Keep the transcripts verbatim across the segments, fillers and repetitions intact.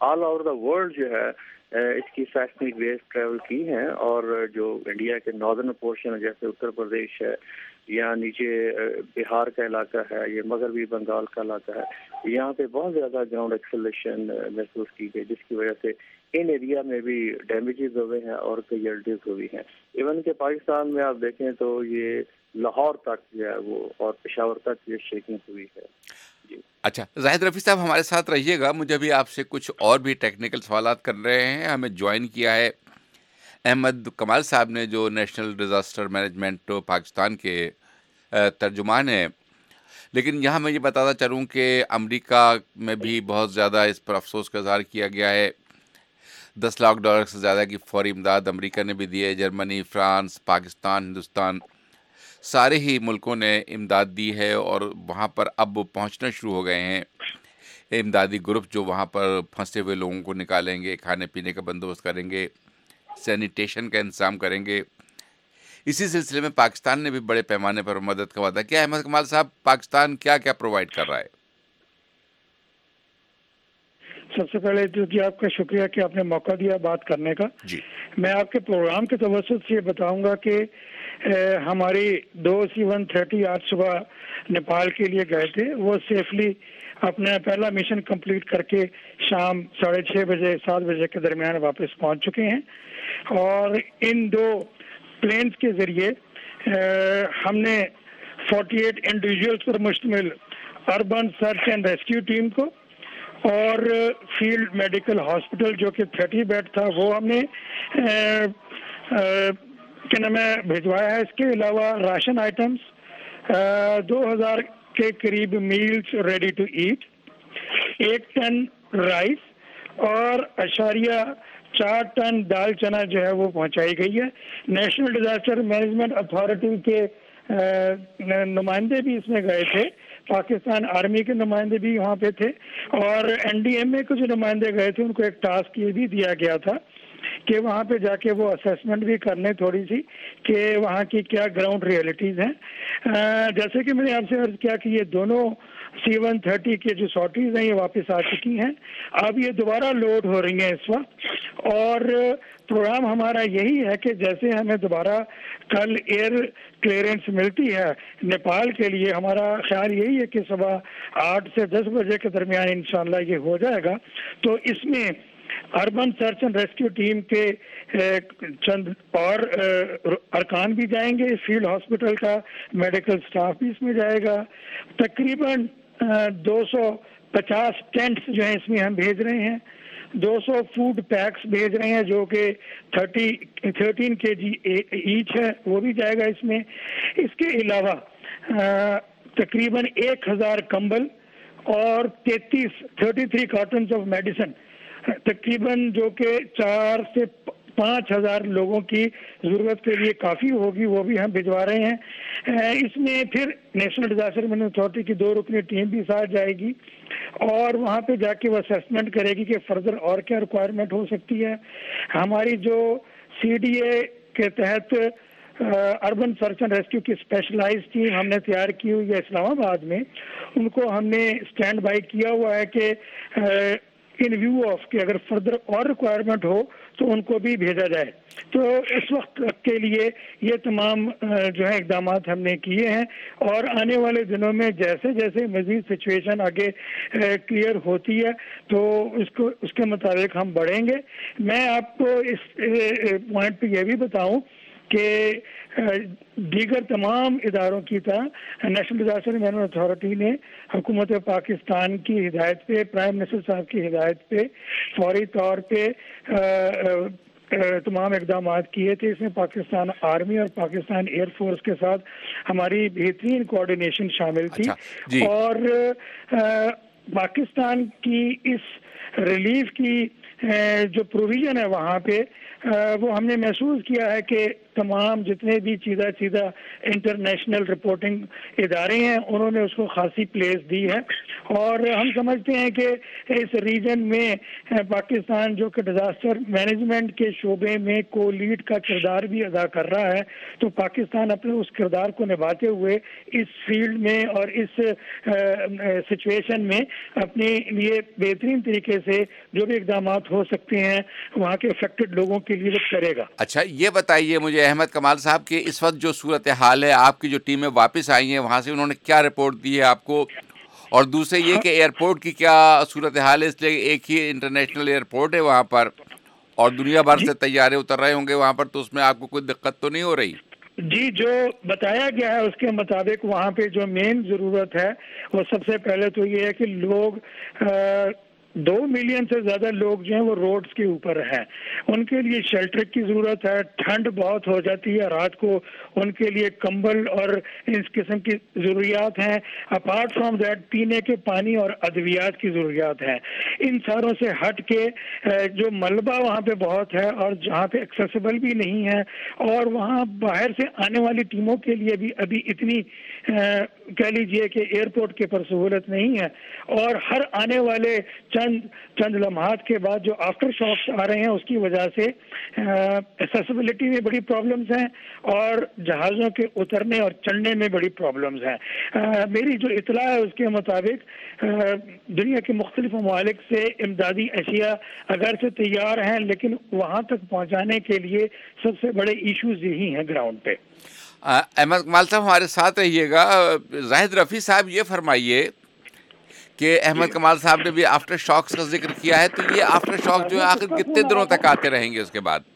All over the world جو ہے اس کی سیسمک ویوز ٹریول کی ہیں، اور جو انڈیا کے ناردرن پورشن جیسے اتر پردیش ہے یا نیچے بہار کا علاقہ ہے، یہ مغربی بنگال کا علاقہ ہے، یہاں پہ بہت زیادہ گراؤنڈ ایکسیلریشن محسوس کی گئی، جس کی وجہ سے ان ایریا میں بھی ڈیمیجز ہوئے ہیں اور کئی الٹیز ہوئی ہیں۔ ایون کہ پاکستان میں آپ دیکھیں تو یہ لاہور تک جو ہے وہ اور پشاور تک یہ شیکنگ ہوئی ہے۔ جی اچھا زاہد رفیع صاحب ہمارے ساتھ رہیے گا، مجھے بھی آپ سے کچھ اور بھی ٹیکنیکل سوالات کر رہے ہیں۔ ہمیں جوائن کیا ہے احمد کمال صاحب نے، جو نیشنل ڈیزاسٹر مینجمنٹ پاکستان کے ترجمان ہیں، لیکن یہاں میں یہ بتاتا چلوں کہ امریکہ میں بھی بہت زیادہ اس پر افسوس کا اظہار کیا گیا ہے۔ دس لاکھ ڈالر سے زیادہ کی فوری امداد امریکہ نے بھی دی ہے، جرمنی، فرانس، پاکستان، ہندوستان، سارے ہی ملکوں نے امداد دی ہے، اور وہاں پر اب پہنچنا شروع ہو گئے ہیں امدادی گروپ، جو وہاں پر پھنسے ہوئے لوگوں کو نکالیں گے، کھانے پینے کا بندوبست کریں گے، سینیٹیشن کا انتظام کریں گے۔ اسی سلسلے میں پاکستان نے بھی بڑے پیمانے پر مدد کا وعدہ کیا۔ احمد کمال صاحب، پاکستان کیا کیا پرووائڈ کر رہا ہے؟ سب سے پہلے تو جی آپ کا شکریہ کہ آپ نے موقع دیا بات کرنے کا۔ جی میں آپ کے پروگرام کے توسط سے یہ بتاؤں گا کہ ہماری دو سی ون تھرٹی آج صبح نیپال کے لیے گئے تھے، وہ سیفلی اپنا پہلا مشن کمپلیٹ کر کے شام ساڑھے چھ بجے سات بجے کے درمیان واپس پہنچ چکے ہیں، اور ان دو پلینز کے ذریعے ہم نے فورٹی ایٹ انڈیویجولز پر مشتمل urban search and rescue team کو اور فیلڈ میڈیکل ہاسپٹل جو کہ تھرٹی بیڈ تھا وہ ہم نے کیا نام ہے بھجوایا ہے۔ اس کے علاوہ راشن آئٹمس دو ہزار کے قریب میلز ریڈی ٹو ایٹ، ایک ٹن رائس اور اشاریہ چار ٹن دال چنا جو ہے وہ پہنچائی گئی ہے۔ نیشنل ڈیزاسٹر مینجمنٹ اتھارٹی کے نمائندے بھی اس میں گئے تھے، پاکستان آرمی کے نمائندے بھی وہاں پہ تھے، اور این ڈی ایم اے کے جو نمائندے گئے تھے ان کو ایک ٹاسک یہ بھی دیا گیا تھا کہ وہاں پہ جا کے وہ اسیسمنٹ بھی کرنے تھوڑی سی کہ وہاں کی کیا گراؤنڈ ریئلٹیز ہیں۔ جیسے کہ میں نے آپ سے عرض کیا کہ یہ دونوں سی ون تھرٹی کے جو ساٹیز ہیں یہ واپس آ چکی ہیں، اب یہ دوبارہ لوڈ ہو رہی ہیں اس وقت، اور پروگرام ہمارا یہی ہے کہ جیسے ہمیں دوبارہ کل ایئر کلیئرنس ملتی ہے نیپال کے لیے، ہمارا خیال یہی ہے کہ صبح آٹھ سے دس بجے کے درمیان انشاءاللہ یہ ہو جائے گا، تو اس میں urban search and rescue team کے چند اور ارکان بھی جائیں گے، فیلڈ ہاسپٹل کا میڈیکل سٹاف بھی اس میں جائے گا، تقریباً دو سو پچاس ٹینٹس جو ہیں اس میں ہم بھیج رہے ہیں، دو سو فوڈ پیکس بھیج رہے ہیں جو کہ تھرٹی تھرٹین کے جی ایچ ہے، وہ بھی جائے گا اس میں۔ اس کے علاوہ تقریباً ایک ہزار کمبل اور تینتیس thirty three cartons of medicine تقریباً جو کہ چار سے پانچ ہزار لوگوں کی ضرورت کے لیے کافی ہوگی، وہ بھی ہم بھجوا رہے ہیں۔ اس میں پھر نیشنل ڈیزاسٹر مینجمنٹ اتھارٹی کی دو رکنی ٹیم بھی ساتھ جائے گی، اور وہاں پہ جا کے وہ اسیسمنٹ کرے گی کہ فردر اور کیا ریکوائرمنٹ ہو سکتی ہے۔ ہماری جو سی ڈی اے کے تحت اربن سرچ اینڈ ریسکیو کی اسپیشلائز ٹیم ہم نے تیار کی ہوئی ہے اسلام آباد میں، ان کو ہم نے اسٹینڈ بائی کیا ہوا ہے کہ ان ویو آف کہ اگر فردر اور ریکوائرمنٹ ہو تو ان کو بھی بھیجا جائے۔ تو اس وقت کے لیے یہ تمام جو ہے اقدامات ہم نے کیے ہیں، اور آنے والے دنوں میں جیسے جیسے مزید سچویشن آگے کلیئر ہوتی ہے تو اس کو اس کے مطابق ہم بڑھیں گے۔ میں آپ کو اس پوائنٹ پہ یہ بھی بتاؤں کہ دیگر تمام اداروں کی طرح نیشنل ڈیزاسٹر مینجمنٹ اتھارٹی نے حکومت پاکستان کی ہدایت پہ، پرائم منسٹر صاحب کی ہدایت پہ فوری طور پہ تمام اقدامات کیے تھے۔ اس میں پاکستان آرمی اور پاکستان ایئر فورس کے ساتھ ہماری بہترین کوآرڈینیشن شامل تھی، جی۔ اور پاکستان کی اس ریلیف کی جو پروویژن ہے وہاں پہ وہ ہم نے محسوس کیا ہے کہ تمام جتنے بھی سیدھا سیدھا انٹرنیشنل رپورٹنگ ادارے ہیں انہوں نے اس کو خاصی پلیس دی ہے، اور ہم سمجھتے ہیں کہ اس ریجن میں پاکستان جو کہ ڈیزاسٹر مینجمنٹ کے شعبے میں کو لیڈ کا کردار بھی ادا کر رہا ہے، تو پاکستان اپنے اس کردار کو نبھاتے ہوئے اس فیلڈ میں اور اس سچویشن میں اپنے لیے بہترین طریقے سے جو بھی اقدامات ہو سکتے ہیں وہاں کے افیکٹڈ لوگوں کے لیے وہ کرے گا. اچھا یہ بتائیے مجھے احمد کمال صاحب کہ اس وقت جو صورتحال ہے، آپ کی جو ٹیمیں واپس آئی ہیں وہاں سے، انہوں نے کیا رپورٹ دی ہے آپ کو؟ اور دوسرے یہ کہ ایئرپورٹ کی کیا صورتحال ہے؟ اس لیے ایک ہی انٹرنیشنل ایئرپورٹ ہے وہاں پر اور دنیا بھر جی سے طیارے اتر رہے ہوں گے وہاں پر، تو اس میں آپ کو کوئی دقت تو نہیں ہو رہی؟ جی جو بتایا گیا ہے اس کے مطابق وہاں پہ جو مین ضرورت ہے وہ سب سے پہلے تو یہ ہے کہ لوگ دو ملین سے زیادہ لوگ جو ہیں وہ روڈز کے اوپر ہیں، ان کے لیے شیلٹر کی ضرورت ہے. ٹھنڈ بہت ہو جاتی ہے رات کو، ان کے لیے کمبل اور اس قسم کی ضروریات ہیں. اپارٹ فرام دیٹ پینے کے پانی اور ادویات کی ضروریات ہیں. ان ساروں سے ہٹ کے جو ملبہ وہاں پہ بہت ہے اور جہاں پہ ایکسیسیبل بھی نہیں ہے، اور وہاں باہر سے آنے والی ٹیموں کے لیے بھی ابھی اتنی کہہ لیجئے کہ ایئرپورٹ کے پر سہولت نہیں ہے، اور ہر آنے والے چند چند لمحات کے بعد جو آفٹر شاکس آ رہے ہیں اس کی وجہ سے ایکسیسیبلٹی میں بڑی پرابلمز ہیں اور جہازوں کے اترنے اور چڑھنے میں بڑی پرابلمز ہیں. میری جو اطلاع ہے اس کے مطابق دنیا کے مختلف ممالک سے امدادی اشیاء اگرچہ تیار ہیں لیکن وہاں تک پہنچانے کے لیے سب سے بڑے ایشوز یہی ہیں گراؤنڈ پہ. احمد کمال صاحب ہمارے ساتھ رہیے گا. زاہد رفیع صاحب یہ فرمائیے کہ احمد کمال صاحب نے بھی آفٹر شاکس کا ذکر کیا ہے، تو یہ آفٹر شاک جو ہے آخر کتنے دنوں تک آتے رہیں گے اس کے بعد؟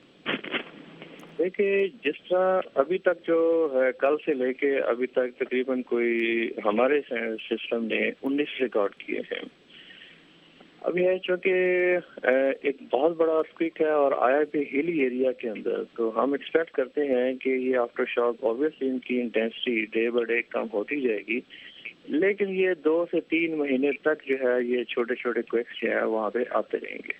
دیکھیے جس طرح ابھی تک جو ہے کل سے لے کے ابھی تک تقریباً کوئی ہمارے سسٹم نے انیس ریکارڈ کیے ہیں. ابھی ہے چونکہ ایک بہت بڑا ارتھکویک ہے اور آیا بھی ہلی ایریا کے اندر، تو ہم ایکسپیکٹ کرتے ہیں کہ یہ آفٹر شاک آبویسلی ان کی انٹینسٹی ڈے بائی ڈے کم ہوتی جائے گی، لیکن یہ دو سے تین مہینے تک جو ہے یہ چھوٹے چھوٹے کویکس جو ہے وہاں پہ آتے رہیں گے.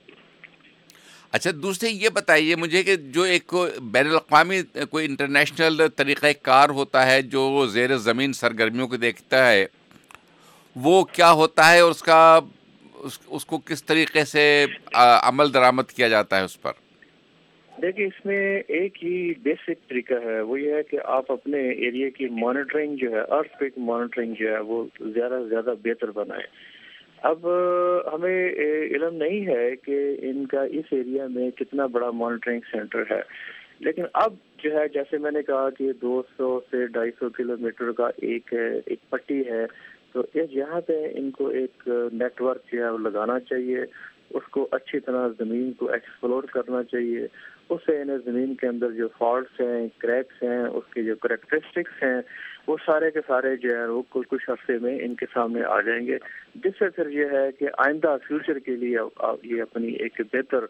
اچھا دوسرے یہ بتائیے مجھے کہ جو ایک بین الاقوامی کوئی انٹرنیشنل طریقہ کار ہوتا ہے جو زیر زمین سرگرمیوں کو دیکھتا ہے، وہ کیا ہوتا ہے اور اس کا اس, اس کو کس طریقے سے عمل درآمد کیا جاتا ہے اس پر؟ دیکھیے اس میں ایک ہی بیسک طریقہ ہے، وہ یہ ہے کہ آپ اپنے ایریا کی مانیٹرنگ جو ہے، ارتھ کوئک مانیٹرنگ جو ہے وہ زیادہ سے زیادہ بہتر بنائیں. اب ہمیں علم نہیں ہے کہ ان کا اس ایریا میں کتنا بڑا مانیٹرنگ سینٹر ہے، لیکن اب جو ہے جیسے میں نے کہا کہ دو سو سے ڈھائی سو کلو میٹر کا ایک ایک پٹی ہے، تو اس یہاں پہ ان کو ایک نیٹ ورک جو ہے وہ لگانا چاہیے، اس کو اچھی طرح زمین کو ایکسپلور کرنا چاہیے. اس سے انہیں زمین کے اندر جو فالٹس ہیں، کریکس ہیں، اس کے جو کریکٹرسٹکس ہیں، وہ سارے کے سارے جو ہے وہ کچھ عرصے میں ان کے سامنے آ جائیں گے، جس سے پھر یہ ہے کہ آئندہ فیوچر کے لیے یہ اپنی ایک بہتر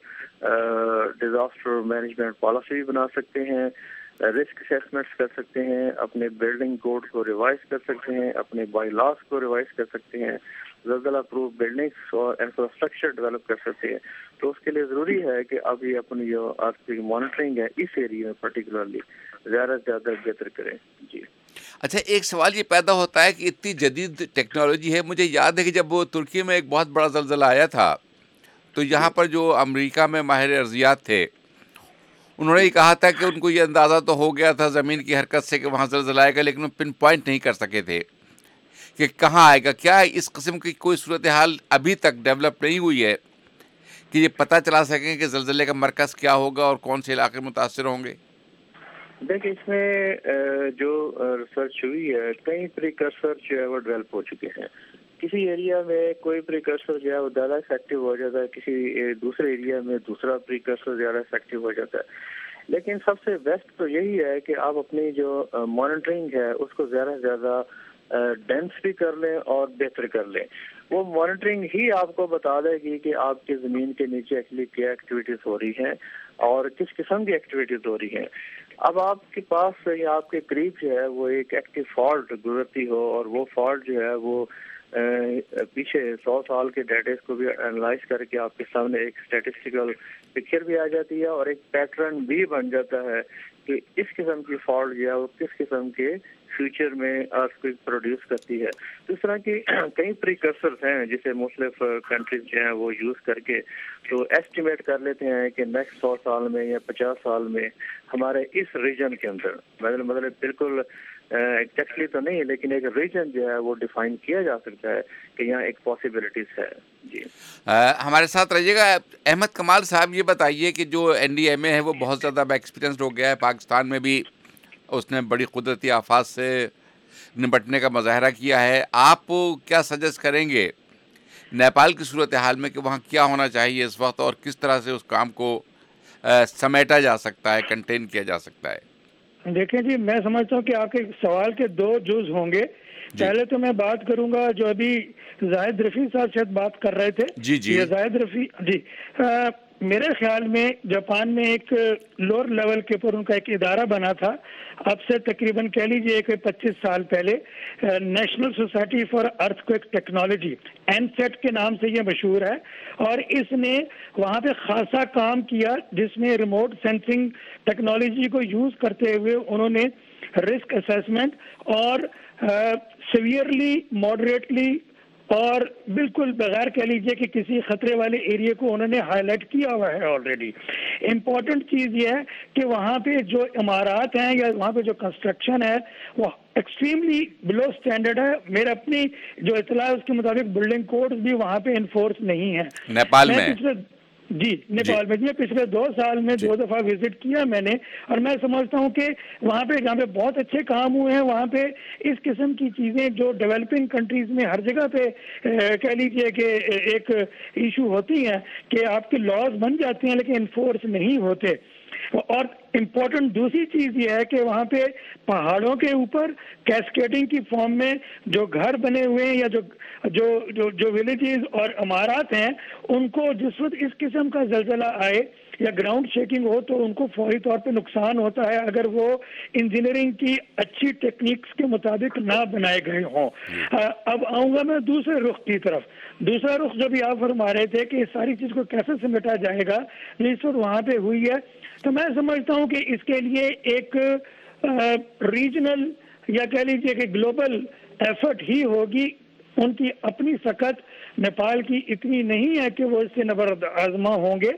ڈیزاسٹر مینجمنٹ پالیسی بھی بنا سکتے ہیں، رسک اسیسمنٹس کر سکتے ہیں، اپنے بلڈنگ کوڈ کو ریوائز کر سکتے ہیں، اپنے بائی لاس کو ریوائز کر سکتے ہیں، زلزلہ پروف بلڈنگس اور انفراسٹرکچر ڈیولپ کر سکتے ہیں. تو اس کے لیے ضروری ہے کہ اب یہ اپنی جو ارتھ کی مانیٹرنگ ہے اس ایریا میں پرٹیکولرلی زیادہ سے زیادہ بہتر کریں. جی اچھا ایک سوال یہ پیدا ہوتا ہے کہ اتنی جدید ٹیکنالوجی ہے، مجھے یاد ہے کہ جب وہ ترکی میں ایک بہت بڑا زلزلہ آیا تھا تو یہاں پر جو امریکہ میں ماہر ارضیات تھے انہوں نے یہ کہا تھا کہ ان کو یہ اندازہ تو ہو گیا تھا زمین کی حرکت سے کہ وہاں زلزلہ آئے گا، لیکن وہ پن پوائنٹ نہیں کر سکے تھے کہ کہاں آئے گا. کیا اس قسم کی کوئی صورتحال ابھی تک ڈیولپ نہیں ہوئی ہے کہ یہ پتہ چلا سکیں کہ زلزلے کا مرکز کیا ہوگا اور کون سے علاقے متاثر ہوں گے؟ دیکھیں اس میں جو ریسرچ ہوئی ہے کئی پریکرسر جو ہے وہ ڈیولپ ہو چکے ہیں. کسی ایریا میں کوئی پریکرسر جو ہے وہ زیادہ افیکٹو ہو جاتا ہے، کسی دوسرے ایریا میں دوسرا پریکرسر زیادہ افیکٹو ہو جاتا ہے. لیکن سب سے بیسٹ تو یہی ہے کہ آپ اپنی جو مانیٹرنگ ہے اس کو زیادہ سے زیادہ ڈینس بھی کر لیں اور بہتر کر لیں. وہ مانیٹرنگ ہی آپ کو بتا دے گی کہ آپ کی زمین کے نیچے ایکچولی کیا ایکٹیویٹیز ہو رہی ہیں اور کس قسم کی ایکٹیویٹیز ہو رہی ہیں. اب آپ کے پاس یا آپ کے قریب جو ہے وہ ایک ایکٹیو فالٹ گزرتی ہو اور وہ فالٹ جو ہے وہ پیچھے سو سال کے ڈیٹیز کو بھی انالائز کر کے آپ کے سامنے ایک اسٹیٹسٹیکل پکچر بھی آ جاتی ہے اور ایک پیٹرن بھی بن جاتا ہے کہ اس قسم کی فالٹ جو ہے وہ کس قسم کے فیوچر میں ارتھکویک پروڈیوس کرتی ہے. اس طرح کی کئی پریکرسرز ہیں جسے مختلف کنٹریز جو ہیں وہ یوز کر کے تو ایسٹیمیٹ کر لیتے ہیں کہ نیکسٹ سو سال میں یا پچاس سال میں ہمارے اس ریجن کے اندر مطلب مطلب بالکل ایگزیکٹلی تو نہیں لیکن ایک ریجن جو ہے وہ ڈیفائن کیا جا سکتا ہے کہ یہاں ایک پاسبلٹیز ہے. جی ہمارے ساتھ رہیے گا. احمد کمال صاحب یہ بتائیے کہ جو این ڈی ایم اے ہے وہ بہت زیادہ ایکسپیرینسڈ ہو گیا ہے, پاکستان میں بھی اس نے بڑی قدرتی آفات سے نپٹنے کا مظاہرہ کیا ہے. آپ کیا سجیسٹ کریں گے نیپال کی صورتحال میں کہ وہاں کیا ہونا چاہیے اس وقت اور کس طرح سے اس کام کو سمیٹا جا سکتا ہے, کنٹین کیا جا سکتا ہے؟ دیکھیں جی, میں سمجھتا ہوں کہ آپ کے سوال کے دو جز ہوں گے. جی. پہلے تو میں بات کروں گا جو ابھی زاہد رفیع صاحب شاید بات کر رہے تھے. جی جی یہ زاہد رفیع جی آ, میرے خیال میں جاپان میں ایک لوور لیول کے اوپر ان کا ایک ادارہ بنا تھا اب سے تقریباً کہہ لیجیے کہ پچیس سال پہلے, National Society for Earthquake Technology NSET کے نام سے یہ مشہور ہے, اور اس نے وہاں پہ خاصا کام کیا جس میں ریموٹ سینسنگ ٹیکنالوجی کو یوز کرتے ہوئے انہوں نے رسک اسیسمنٹ اور سیویئرلی ماڈریٹلی اور بالکل بغیر کہہ لیجیے کہ کسی خطرے والے ایریا کو انہوں نے ہائی لائٹ کیا ہوا ہے آلریڈی. امپورٹنٹ چیز یہ ہے کہ وہاں پہ جو عمارات ہیں یا وہاں پہ جو کنسٹرکشن ہے وہ ایکسٹریملی بلو اسٹینڈرڈ ہے. میرے اپنی جو اطلاع ہے اس کے مطابق بلڈنگ کوڈز بھی وہاں پہ انفورس نہیں ہیں نیپال میں. جی نیپال میں جی پچھلے دو سال میں دو دفعہ وزٹ کیا میں نے, اور میں سمجھتا ہوں کہ وہاں پہ جہاں پہ بہت اچھے کام ہوئے ہیں وہاں پہ اس قسم کی چیزیں جو ڈیولپنگ کنٹریز میں ہر جگہ پہ کہہ لیجیے کہ ایک ایشو ہوتی ہیں کہ آپ کے لاز بن جاتے ہیں لیکن انفورس نہیں ہوتے. اور امپورٹنٹ دوسری چیز یہ ہے کہ وہاں پہ پہاڑوں کے اوپر کیسکیڈنگ کی فارم میں جو گھر بنے ہوئے ہیں یا جو جو جو جو ولیجز اور عمارات ہیں ان کو جس وقت اس قسم کا زلزلہ آئے یا گراؤنڈ شیکنگ ہو تو ان کو فوری طور پہ نقصان ہوتا ہے اگر وہ انجینئرنگ کی اچھی ٹیکنیکس کے مطابق نہ بنائے گئے ہوں. اب آؤں گا میں دوسرے رخ کی طرف. دوسرا رخ جو بھی آپ فرما رہے تھے کہ اس ساری چیز کو کیسے سمیٹا جائے گا جس وقت وہاں پہ ہوئی ہے, تو میں سمجھتا ہوں کہ اس کے لیے ایک ریجنل یا کہہ لیجیے کہ گلوبل ایفرٹ ہی ہوگی. ان کی اپنی سخت نیپال کی اتنی نہیں ہے کہ وہ اس سے نبرد آزما ہوں گے.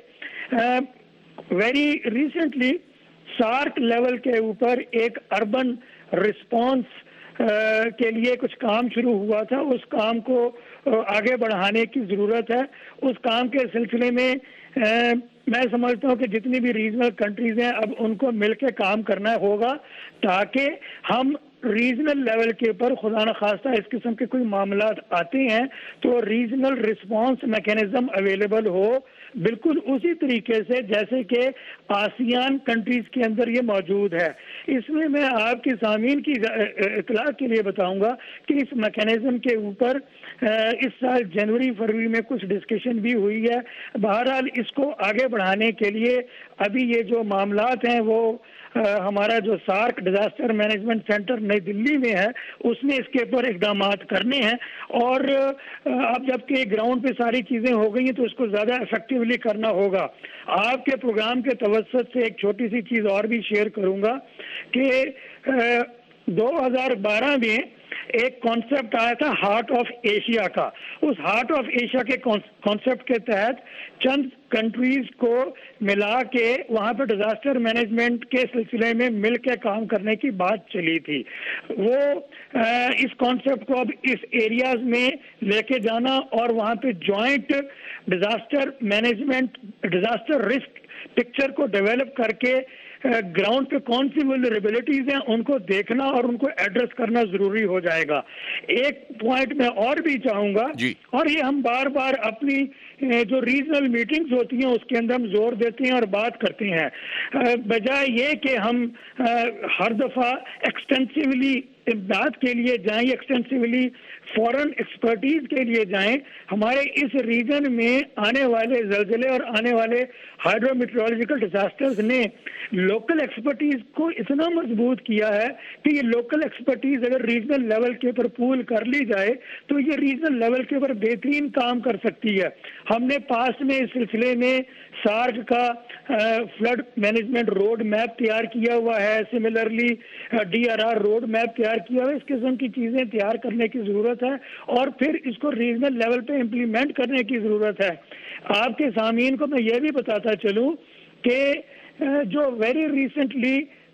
ویری ریسنٹلی سارک لیول کے اوپر ایک اربن رسپانس کے لیے کچھ کام شروع ہوا تھا. اس کام کو آگے بڑھانے کی ضرورت ہے. اس کام کے سلسلے میں میں سمجھتا ہوں کہ جتنی بھی ریجنل کنٹریز ہیں اب ان کو مل کے کام کرنا ہوگا تاکہ ہم ریجنل لیول کے اوپر خدا نخواستہ اس قسم کے کوئی معاملات آتے ہیں تو ریجنل رسپانس میکینزم اویلیبل ہو بالکل اسی طریقے سے جیسے کہ آسیان کنٹریز کے اندر یہ موجود ہے. اس میں میں آپ کے سامعین کی اطلاع کے لیے بتاؤں گا کہ اس میکینزم کے اوپر اس سال جنوری فروری میں کچھ ڈسکشن بھی ہوئی ہے. بہرحال اس کو آگے بڑھانے کے لیے ابھی یہ جو معاملات ہیں وہ ہمارا جو سارک ڈیزاسٹر مینجمنٹ سینٹر نئی دلی میں ہے اس نے اس کے اوپر اقدامات کرنے ہیں, اور اب جب کہ گراؤنڈ پہ ساری چیزیں ہو گئی ہیں تو اس کو زیادہ افیکٹولی کرنا ہوگا. آپ کے پروگرام کے توسط سے ایک چھوٹی سی چیز اور بھی شیئر کروں گا کہ دو ہزار بارہ میں ایک کانسیپٹ آیا تھا ہارٹ آف ایشیا کا. اس ہارٹ آف ایشیا کے کانسیپٹ کے تحت چند کنٹریز کو ملا کے وہاں پہ ڈیزاسٹر مینجمنٹ کے سلسلے میں مل کے کام کرنے کی بات چلی تھی. وہ اس کانسیپٹ کو اب اس ایریاز میں لے کے جانا اور وہاں پہ joint disaster management disaster risk picture کو ڈیولپ کر کے گراؤنڈ پہ کون سی ولنریبلٹیز ہیں ان کو دیکھنا اور ان کو ایڈریس کرنا ضروری ہو جائے گا. ایک پوائنٹ میں اور بھی چاہوں گا جی. اور یہ ہم بار بار اپنی جو ریجنل میٹنگز ہوتی ہیں اس کے اندر ہم زور دیتے ہیں اور بات کرتے ہیں, بجائے یہ کہ ہم ہر دفعہ ایکسٹینسیولی امداد کے لیے جائیں, ایکسٹینسیولی فورن ایکسپرٹیز کے لیے جائیں. ہمارے اس ریجن میں آنے والے زلزلے اور آنے والے ہائیڈرو میٹرولوجیکل ڈیزاسٹرز نے لوکل ایکسپرٹیز کو اتنا مضبوط کیا ہے کہ یہ لوکل ایکسپرٹیز اگر ریجنل لیول کے اوپر پول کر لی جائے تو یہ ریجنل لیول کے اوپر بہترین کام کر سکتی ہے. ہم نے پاسٹ میں اس سلسلے میں سارک کا فلڈ مینجمنٹ روڈ میپ تیار کیا ہوا ہے, similarly D R R road map تیار کیا ہوا ہے. اس قسم کی چیزیں تیار کرنے کی ضرورت ہے اور پھر اس کو ریجنل لیول پہ امپلیمنٹ کرنے کی ضرورت ہے. آپ کے سامعین کو میں یہ بھی بتاتا چلوں کہ جو very recently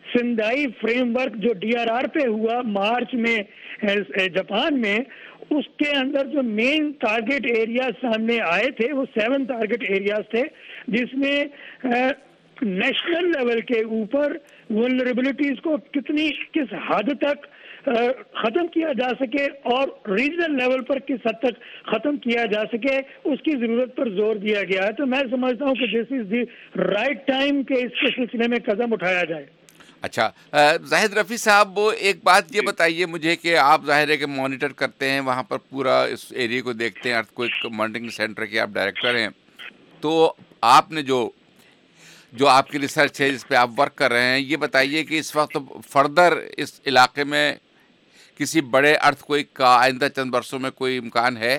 Sendai framework جو ڈی آر آر پہ ہوا مارچ میں جاپان میں، اس کے اندر جو مین ٹارگٹ ایریاز سامنے آئے تھے وہ سیون ٹارگٹ ایریاز تھے، جس میں نیشنل لیول کے اوپر ولنریبلٹیز کو کتنی کس حد تک ختم کیا جا سکے اور ریجنل لیول پر کس حد تک ختم کیا جا سکے، اس کی ضرورت پر زور دیا گیا ہے. تو میں سمجھتا ہوں کہ دس از دی رائٹ ٹائم کہ اس کے سلسلے میں قدم اٹھایا جائے. اچھا زاہد رفیع صاحب، ایک بات یہ بتائیے مجھے کہ آپ ظاہر ہے کہ مانیٹر کرتے ہیں وہاں پر پورا اس ایریا کو دیکھتے ہیں، ارتھ کوئک مانیٹرنگ سینٹر کے آپ ڈائریکٹر ہیں، تو آپ نے جو جو آپ کی ریسرچ ہے جس پہ آپ ورک کر رہے ہیں، یہ بتائیے کہ اس وقت فردر اس علاقے میں کسی بڑے ارتھ کوئک کا آئندہ چند برسوں میں کوئی امکان ہے؟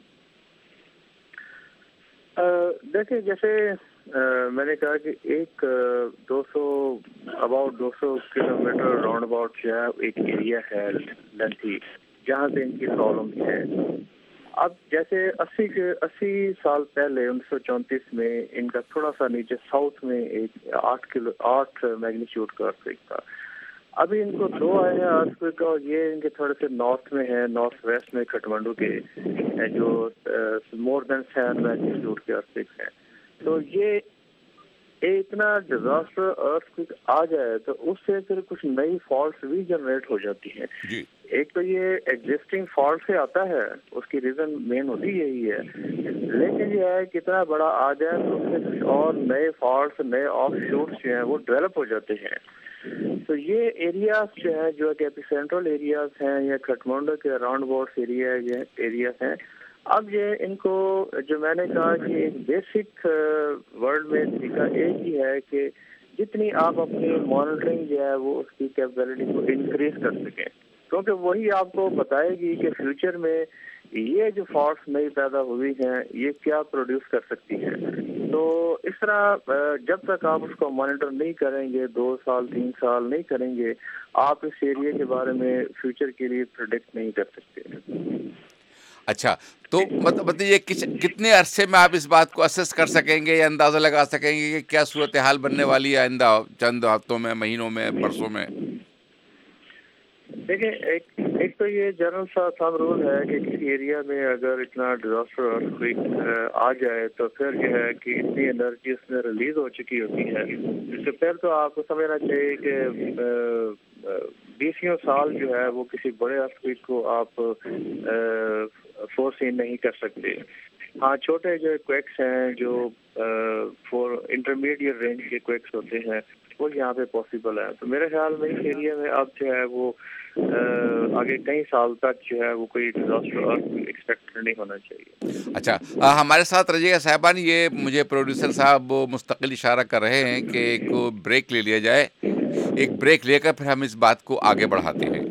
دیکھیں، جیسے میں نے کہا کہ ایک دو سو اباؤٹ دو سو کلو میٹر راؤنڈ اباؤٹ جو ہے ایک ایریا ہے لینتھی جہاں سے ان کی پرابلم ہے. اب جیسے اسی کے اسی سال پہلے انیس سو چونتیس میں ان کا تھوڑا سا نیچے ساؤتھ میں ایک آٹھ کلو آٹھ میگنیچیوڈ کا ارتھ تھا. ابھی ان کو دو آئے ہیں ارتھ کا، اور یہ ان کے تھوڑے سے نارتھ میں ہے، نارتھ ویسٹ میں کھٹمنڈو کے جو مور دین سیون میگنیچیوڈ کے ارتھ ہیں. تو یہ اتنا ڈیزاسٹر ارتھ آ جائے تو اس سے پھر کچھ نئی فالٹس بھی جنریٹ ہو جاتی ہیں. ایک تو یہ ایگزسٹنگ فالٹ سے آتا ہے، اس کی ریزن مین ہوتی یہی ہے، لیکن یہ ہے کتنا بڑا آ جائے تو اس سے کچھ اور نئے فالٹس، نئے آف شوٹس جو ہیں وہ ڈیولپ ہو جاتے ہیں. تو یہ ایریاز جو ہیں جو کہ ایپی سینٹرل ایریاز ہیں یا کھٹمنڈو کے اراؤنڈ اباؤٹ ایریا ایریاز ہیں، اب یہ ان کو جو میں نے کہا کہ ایک بیسک ورلڈ میں طریقہ ایک ہی ہے کہ جتنی آپ اپنی مانیٹرنگ جو ہے وہ اس کی کیپیبلٹی کو انکریز کر سکیں، کیونکہ وہی آپ کو بتائے گی کہ فیوچر میں یہ جو فالٹس نئی پیدا ہوئی ہیں یہ کیا پروڈیوس کر سکتی ہیں. تو اس طرح جب تک آپ اس کو مانیٹر نہیں کریں گے، دو سال تین سال نہیں کریں گے، آپ اس ایریا کے بارے میں فیوچر کے لیے پریڈکٹ نہیں کر سکتے. اچھا، تو مطلب بتائیے کتنے عرصے میں آپ اس بات کو اسیس کر سکیں گے یا اندازہ لگا سکیں گے کہ کیا صورتحال بننے والی ہے آئندہ چند ہفتوں میں، مہینوں میں، برسوں میں؟ دیکھیں، ایک ایک تو یہ جنرل سا تھم رول ہے کہ کسی ایریا میں اگر اتنا ڈیزاسٹر ارتھکویک آ جائے تو پھر یہ ہے کہ اتنی انرجی اس میں ریلیز ہو چکی ہوتی ہے. اس سے پہلے تو آپ کو سمجھنا چاہیے کہ بیسیوں سال جو ہے وہ کسی بڑے ارتھکویک کو آپ فور سین نہیں کر سکتے. ہاں، چھوٹے جو کویکس ہیں جو فور انٹرمیڈیٹ رینج کے کویکس ہوتے ہیں وہ یہاں پہ پاسبل ہے. تو میرے خیال میں اس ایریا میں اب جو ہے وہ آگے کئی سال تک جو ہے وہ کوئی ڈیزاسٹر ایکسپیکٹ نہیں ہونا چاہیے. اچھا، ہمارے ساتھ رہیے گا صاحبان. یہ مجھے پروڈیوسر صاحب مستقل اشارہ کر رہے ہیں کہ ایک بریک لے لیا جائے. ایک بریک لے کر پھر ہم اس بات کو آگے بڑھاتے ہیں.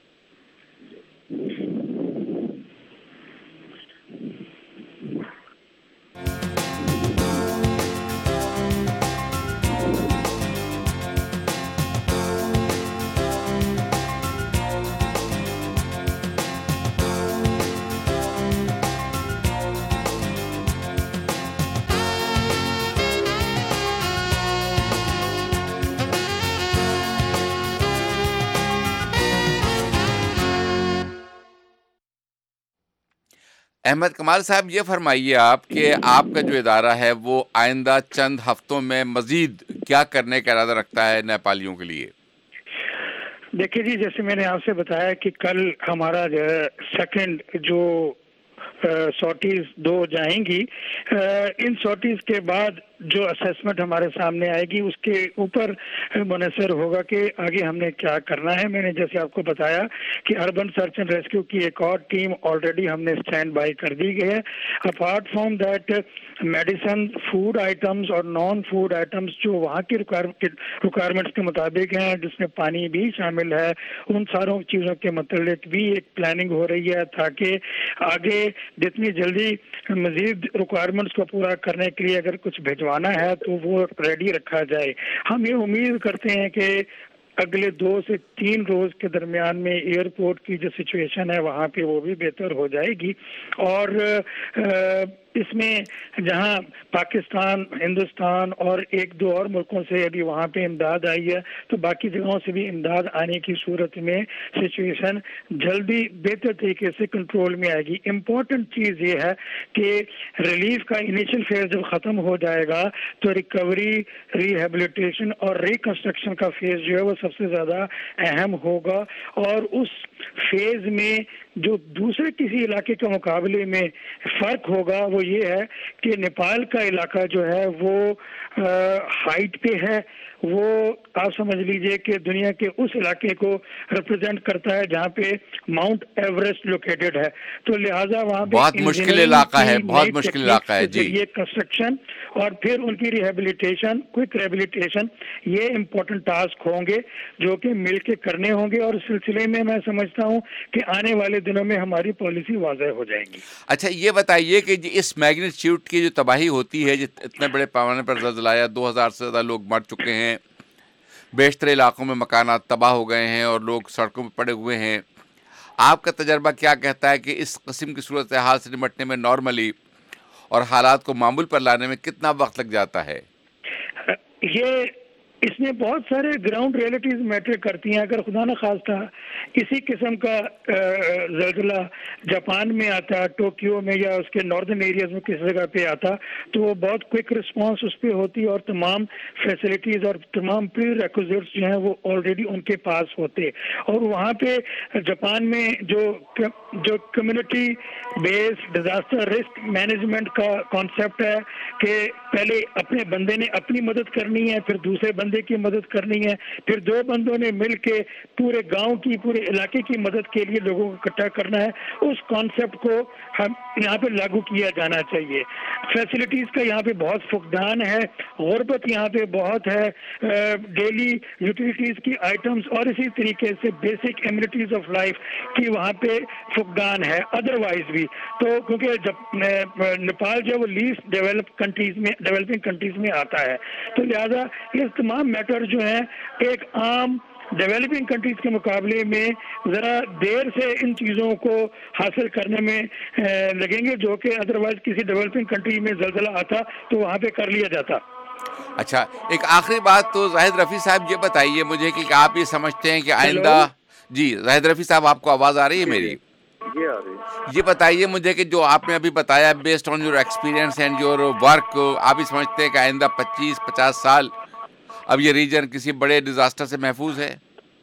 احمد کمال صاحب، یہ فرمائیے آپ کہ آپ کا جو ادارہ ہے وہ آئندہ چند ہفتوں میں مزید کیا کرنے کا ارادہ رکھتا ہے نیپالیوں کے لیے؟ دیکھیے جی، جیسے میں نے آپ سے بتایا کہ کل ہمارا جو ہے سیکنڈ جو سارٹیز دو جائیں گی. ان سارٹیز کے بعد جو اسیسمنٹ ہمارے سامنے آئے گی اس کے اوپر منحصر ہوگا کہ آگے ہم نے کیا کرنا ہے. میں نے جیسے آپ کو بتایا کہ اربن سرچ اینڈ ریسکیو کی ایک اور ٹیم آلریڈی ہم نے اسٹینڈ بائی کر دی گئی ہے. Apart from that medicine, food items اور نان فوڈ آئٹمس جو وہاں کی ریکوائرمنٹس کے مطابق ہیں، جس میں پانی بھی شامل ہے، ان ساروں چیزوں کے متعلق بھی ایک پلاننگ ہو رہی ہے تاکہ آگے جتنی جلدی مزید ریکوائرمنٹس کو پورا کرنے کے لیے اگر کچھ بھیجوانا ہے تو وہ ریڈی رکھا جائے. ہم یہ امید کرتے ہیں کہ اگلے دو سے تین روز کے درمیان میں ایئرپورٹ کی جو سچویشن ہے وہاں پہ وہ بھی بہتر ہو جائے گی. اور اس میں جہاں پاکستان، ہندوستان اور ایک دو اور ملکوں سے ابھی وہاں پہ امداد آئی ہے، تو باقی جگہوں سے بھی امداد آنے کی صورت میں سچویشن جلدی بہتر طریقے سے کنٹرول میں آئے گی. امپورٹنٹ چیز یہ ہے کہ ریلیف کا انیشل فیز جب ختم ہو جائے گا تو ریکوری، ریہیبلیٹیشن اور ریکنسٹرکشن کا فیز جو ہے وہ سب سے زیادہ اہم ہوگا. اور اس فیز میں جو دوسرے کسی علاقے کے مقابلے میں فرق ہوگا وہ یہ ہے کہ نیپال کا علاقہ جو ہے وہ ہائٹ پہ ہے، وہ آپ سمجھ لیجئے کہ دنیا کے اس علاقے کو ریپرزینٹ کرتا ہے جہاں پہ ماؤنٹ ایوریسٹ لوکیٹڈ ہے. تو لہٰذا وہاں پہ بہت مشکل علاقہ ہے، بہت مشکل علاقہ ہے جی. یہ کنسٹرکشن اور پھر ان کی ریہیبلیٹیشن، کوئک ریہیبلیٹیشن، یہ امپورٹنٹ ٹاسک ہوں گے جو کہ مل کے کرنے ہوں گے. اور اس سلسلے میں میں سمجھتا ہوں کہ آنے والے دنوں میں ہماری پالیسی واضح ہو جائے گی. اچھا یہ بتائیے کہ اس میگنیٹیوڈ کی جو تباہی ہوتی ہے، اتنے بڑے پیمانے پر زلزلہ آیا، دو ہزار سے زیادہ لوگ مر چکے ہیں، بیشتر علاقوں میں مکانات تباہ ہو گئے ہیں اور لوگ سڑکوں پہ پڑے ہوئے ہیں. آپ کا تجربہ کیا کہتا ہے کہ اس قسم کی صورتحال سے نمٹنے میں نارملی اور حالات کو معمول پر لانے میں کتنا وقت لگ جاتا ہے؟ یہ اس میں بہت سارے گراؤنڈ ریئلٹیز میٹر کرتی ہیں. اگر خدا نخواستہ اسی قسم کا زلزلہ جاپان میں آتا، ٹوکیو میں یا اس کے ناردرن ایریاز میں کسی جگہ پہ آتا، تو وہ بہت کوئک رسپانس اس پہ ہوتی اور تمام فیسلٹیز اور تمام پری ریکوزٹس جو ہیں وہ آلریڈی ان کے پاس ہوتے. اور وہاں پہ جاپان میں جو جو community base disaster risk management کا کانسیپٹ ہے کہ پہلے اپنے بندے نے اپنی مدد کرنی ہے، پھر دوسرے بندے کی مدد کرنی ہے، پھر دو بندوں نے مل کے پورے گاؤں کی، پورے علاقے کی مدد کے لیے لوگوں کو اکٹھا کرنا ہے. اس کانسیپٹ کو ہم یہاں پہ لاگو کیا جانا چاہیے. فیسلٹیز کا یہاں پہ بہت فقدان ہے، غربت یہاں پہ بہت ہے، ڈیلی یوٹیلیٹیز کی آئٹمز اور اسی طریقے سے بیسک ایمنیٹیز آف لائف کی وہاں پہ فقدان ہے. ادروائز بھی تو کیونکہ جب نیپال جو وہ لیسٹ ڈیولپ کنٹریز میں ڈیولپنگ کنٹریز میں آتا ہے، تو لہذا یہ تمام میٹر جو ہیں ایک عام ڈیولپنگ کنٹریز کے مقابلے میں ذرا دیر سے ان چیزوں کو حاصل کرنے میں لگیں گے، جو کہ ادروائز کسی ڈیولپنگ کنٹری میں زلزلہ آتا تو وہاں پہ کر لیا جاتا. اچھا ایک آخری بات تو زاہد رفیع صاحب یہ بتائیے مجھے کہ آپ یہ سمجھتے ہیں کہ آئندہ، جی زاہد رفیع صاحب آپ کو آواز آ رہی ہے میری؟ جی آ رہی. یہ بتائیے مجھے کہ جو آپ نے ابھی بتایا based on your experience and your work, آپ ہی سمجھتے ہیں کہ آئندہ پچیس پچاس سال اب یہ ریجن کسی بڑے ڈیزاسٹر سے محفوظ ہے؟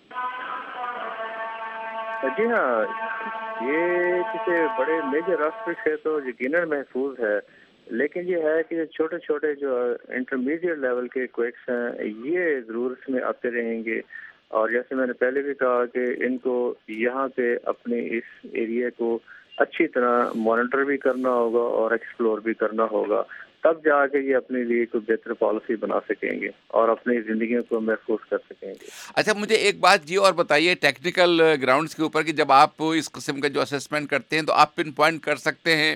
جی ہاں، یہ کسی بڑے میجر راستے سے تو یقیناً محفوظ ہے، لیکن یہ ہے کہ چھوٹے چھوٹے جو انٹرمیڈیٹ لیول کے کویکس ہیں یہ ضرور اس میں آتے رہیں گے. اور جیسے میں نے پہلے بھی کہا کہ ان کو یہاں پہ اپنے اس ایریا کو اچھی طرح مانیٹر بھی کرنا ہوگا اور ایکسپلور بھی کرنا ہوگا، تب جا کے یہ اپنے لیے کوئی بہتر پالیسی بنا سکیں گے اور اپنی زندگیوں کو محفوظ کر سکیں گے. اچھا مجھے ایک بات یہ اور بتائیے ٹیکنیکل گراؤنڈز کے اوپر کہ جب آپ اس قسم کا جو اسیسمنٹ کرتے ہیں تو آپ پن پوائنٹ کر سکتے ہیں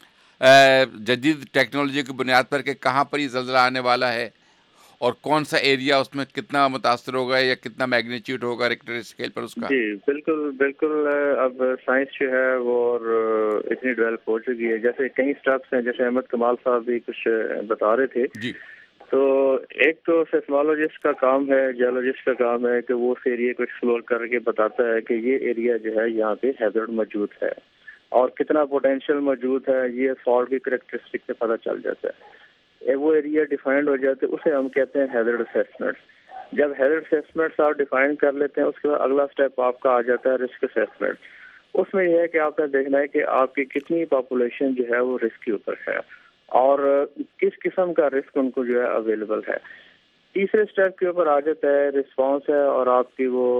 جدید ٹیکنالوجی کی بنیاد پر کہ کہاں پر یہ زلزلہ آنے والا ہے اور کون سا ایریا اس میں کتنا متاثر ہوگا یا کتنا میگنیچیوڈ ہوگا ریکٹر اسکیل پر اس کا؟ جی بالکل بالکل. اب سائنس جو ہے وہ اور اتنی ڈیولپ ہو چکی ہے، جیسے کئی اسٹیپس ہیں، جیسے احمد کمال صاحب بھی کچھ بتا رہے تھے. جی تو ایک تو سیسمولوجسٹ کا کام ہے، جیولوجسٹ کا کام ہے کہ وہ اس ایریا کو ایکسپلور کر کے بتاتا ہے کہ یہ ایریا جو ہے یہاں پہ ہیزرڈ موجود ہے اور کتنا پوٹینشیل موجود ہے. یہ فالٹ کی کریکٹرسٹک سے پتہ چل جاتا ہے. وہ ایریا ڈیفائنڈ ہو جاتے ہیں، اسے ہم کہتے ہیں ہیزرڈ اسیسمنٹ. جب ہیزرڈ اسیسمنٹس آپ ڈیفائن کر لیتے ہیں، اس کے بعد اگلا اسٹیپ آپ کا آ جاتا ہے رسک اسیسمنٹ. اس میں یہ ہے کہ آپ نے دیکھنا ہے کہ آپ کی کتنی پاپولیشن جو ہے وہ رسک کے اوپر ہے اور کس قسم کا رسک ان کو جو ہے اویلیبل ہے. تیسرے اسٹیپ کے اوپر آ جاتا ہے رسپانس ہے اور آپ کی وہ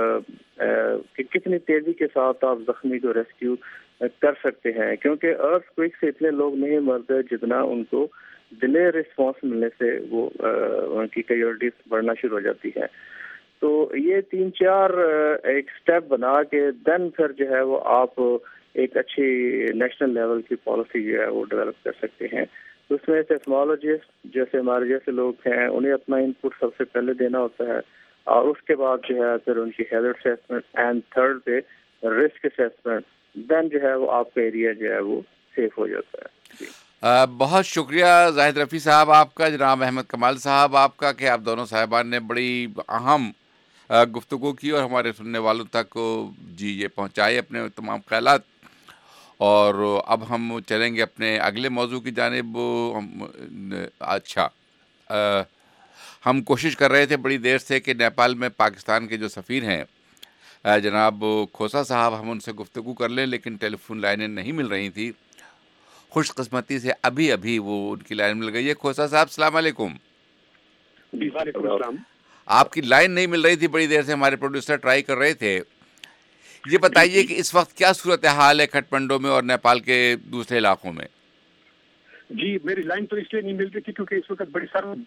کہ کتنی تیزی کے ساتھ آپ زخمی کو ریسکیو کر سکتے ہیں، کیونکہ ارتھ کوئک سے اتنے لوگ نہیں مرتے جتنا ان کو ڈیلے رسپانس ملنے سے وہ ان کی کیجوالٹیز بڑھنا شروع ہو جاتی ہے. تو یہ تین چار ایک سٹیپ بنا کے دین پھر جو ہے وہ آپ ایک اچھی نیشنل لیول کی پالیسی جو ہے وہ ڈیولپ کر سکتے ہیں. اس میں سیسمولوجسٹ جیسے ہمارے جیسے لوگ ہیں انہیں اپنا ان پٹ سب سے پہلے دینا ہوتا ہے اور اس کے بعد جو ہے پھر ان کی ہیزرڈ اسیسمنٹ اینڈ تھرڈ پہ رسک اسیسمنٹ، دین جو ہے وہ آپ کا ایریا جو ہے وہ سیف ہو جاتا ہے. جی آ, بہت شکریہ زاہد رفیع صاحب آپ کا، جناب احمد کمال صاحب آپ کا، کہ آپ دونوں صاحبان نے بڑی اہم آ, گفتگو کی اور ہمارے سننے والوں تک جی یہ پہنچائے اپنے تمام خیالات. اور اب ہم چلیں گے اپنے اگلے موضوع کی جانب. ہم اچھا آ, ہم کوشش کر رہے تھے بڑی دیر سے کہ نیپال میں پاکستان کے جو سفیر ہیں آ, جناب کھوسا صاحب، ہم ان سے گفتگو کر لیں، لیکن ٹیلی فون لائنیں نہیں مل رہی تھی. خوش قسمتی سے ابھی ابھی وہ ان کی لائن مل گئی ہے. کھوسا صاحب السلام علیکم. جی وعلیکم السلام. آپ کی لائن نہیں مل رہی تھی بڑی دیر سے، ہمارے پروڈیوسر ٹرائی کر رہے تھے. یہ بتائیے کہ اس وقت کیا صورتحال ہے کھٹ منڈو میں اور نیپال کے دوسرے علاقوں میں؟ جی میری لائن تو اس لیے نہیں مل رہی تھی کیونکہ اس وقت بڑی سارا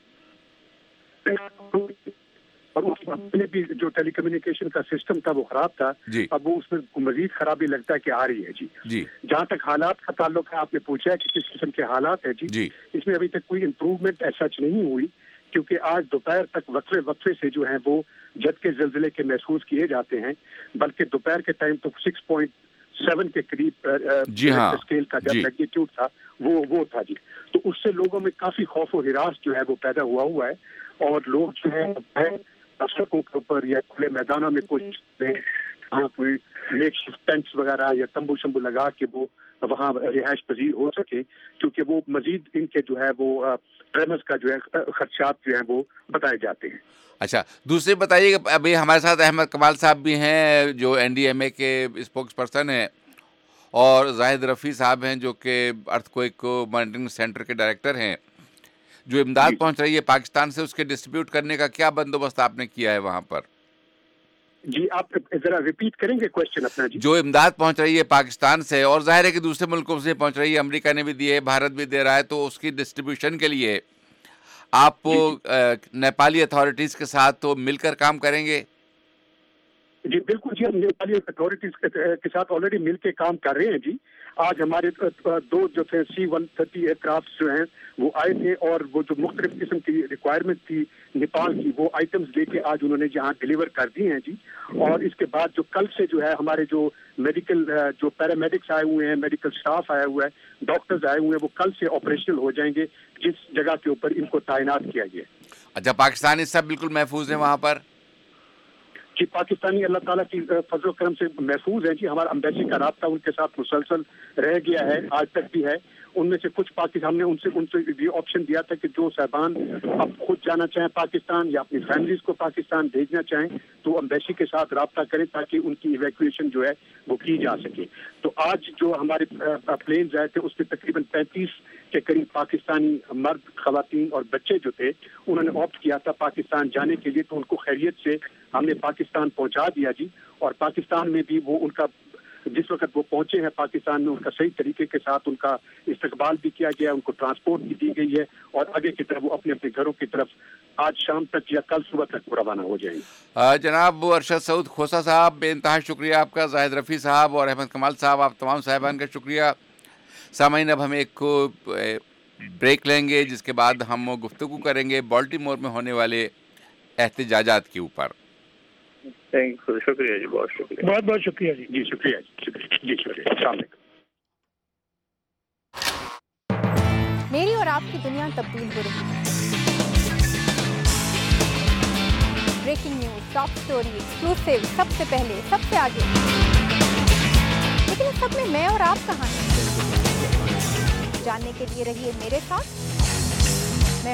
اور اس وقت میں بھی جو ٹیلی کمیونیکیشن کا سسٹم تھا وہ خراب تھا. جی اب وہ اس میں مزید خرابی لگتا ہے کہ آ رہی ہے. جی جی جہاں تک حالات کا تعلق ہے، آپ نے پوچھا ہے کہ کس قسم کے حالات ہیں. جی جی اس میں ابھی تک کوئی امپروومنٹ ایسا نہیں ہوئی، کیونکہ آج دوپہر تک وقفے وقفے سے جو ہیں وہ جد کے زلزلے کے محسوس کیے جاتے ہیں، بلکہ دوپہر کے ٹائم تو سکس پوائنٹ سیون کے قریب جی ہاں اسکیل کا جب جی میگنیٹیوڈ تھا وہ وہ تھا. جی تو اس سے لوگوں میں کافی خوف و ہراس جو ہے وہ پیدا ہوا ہوا ہے، اور لوگ جو ہے سڑکوں کے اوپر یا کھلے میدانوں میں کچھ کوئی میک شفٹ ٹینٹس وغیرہ یا تمبو شمبو لگا کے وہ وہاں رہائش پذیر ہو سکے، کیونکہ وہ مزید ان کے جو ہے وہ پریمس کا جو ہے خدشات جو ہیں وہ بتائے جاتے ہیں. اچھا دوسرے بتائیے کہ ابھی ہمارے ساتھ احمد کمال صاحب بھی ہیں جو این ڈی ایم اے کے اسپوکس پرسن ہیں، اور زاہد رفیع صاحب ہیں جو کہ ارتھ کوئک مانیٹرنگ سینٹر کے ڈائریکٹر ہیں. جو امداد پہنچ رہی ہے پاکستان سے، اس کے ڈسٹریبیوٹ کرنے کا کیا بندوبست آپ نے کیا ہے وہاں پر؟ جی آپ ذرا ریپیٹ کریں گے کوشچن اپنا. جی جو امداد پہنچ رہی ہے پاکستان سے، اور ظاہر ہے کہ دوسرے ملکوں سے پہنچ رہی ہے، امریکہ نے بھی دی ہے، بھارت بھی دے رہا ہے، تو اس کی ڈسٹریبیوشن کے لیے آپ جی جی نیپالی اتھارٹیز کے ساتھ تو مل کر کام کریں گے؟ جی بالکل. جی ہم نیپالی اتھارٹیز کے ساتھ آلریڈی مل کے کام کر رہے ہیں. جی آج ہمارے دو جو تھے C one thirty aircraft جو ہیں وہ آئے تھے، اور وہ جو مختلف قسم کی ریکوائرمنٹ تھی نیپال کی وہ آئٹمز لے کے آج انہوں نے جہاں ڈیلیور کر دی ہیں. جی اور اس کے بعد جو کل سے جو ہے ہمارے جو میڈیکل جو پیرامیڈکس آئے ہوئے ہیں، میڈیکل سٹاف آیا ہوا ہے، ڈاکٹرز آئے ہوئے ہیں، وہ کل سے آپریشنل ہو جائیں گے جس جگہ کے اوپر ان کو تعینات کیا گیا. اچھا پاکستانی سب بالکل محفوظ ہیں وہاں پر؟ جی پاکستانی اللہ تعالیٰ کی فضل و کرم سے محفوظ ہیں. جی ہمارا امبیسی کا رابطہ ان کے ساتھ مسلسل رہ گیا ہے، آج تک بھی ہے. ان میں سے کچھ پاکستان ہم نے ان سے ان سے یہ آپشن دیا تھا کہ جو صاحبان اب خود جانا چاہیں پاکستان یا اپنی فیملیز کو پاکستان بھیجنا چاہیں تو امبیسی کے ساتھ رابطہ کریں تاکہ ان کی ایویکویشن جو ہے وہ کی جا سکے. تو آج جو ہمارے پلینز آئے تھے اس میں تقریباً پینتیس کے قریب پاکستانی مرد، خواتین اور بچے جو تھے انہوں نے آپٹ کیا تھا پاکستان جانے کے لیے، تو ان کو خیریت سے ہم نے پاکستان پہنچا دیا. جی اور پاکستان میں بھی وہ ان کا جس وقت وہ پہنچے ہیں پاکستان میں ان کا صحیح طریقے کے ساتھ ان کا استقبال بھی کیا گیا، ان کو ٹرانسپورٹ بھی دی گئی ہے، اور آگے کی طرف وہ اپنے اپنے گھروں کی طرف آج شام تک یا کل صبح تک روانہ ہو جائیں گے. جناب ارشد سعود کھوسا صاحب بے انتہا شکریہ آپ کا، زاہد رفیع صاحب اور احمد کمال صاحب آپ تمام صاحبان کا شکریہ. سامعین اب ہم ایک بریک لیں گے جس کے بعد ہم گفتگو کریں گے بالٹی مور میں ہونے والے احتجاجات کے اوپر. تھینک یو، شکریہ جی، بہت شکریہ، بہت بہت شکریہ جی. جی شکریہ جی جی شکریہ. السلام علیکم. میری اور آپ کی دنیا تبدیل ہو رہی ہے. Breaking news, top story, exclusive, سب سے پہلے، سب سے آگے. لیکن اس سب میں میں اور آپ کہاں ہیں؟ جاننے کے لیے رہیے میرے ساتھ. میں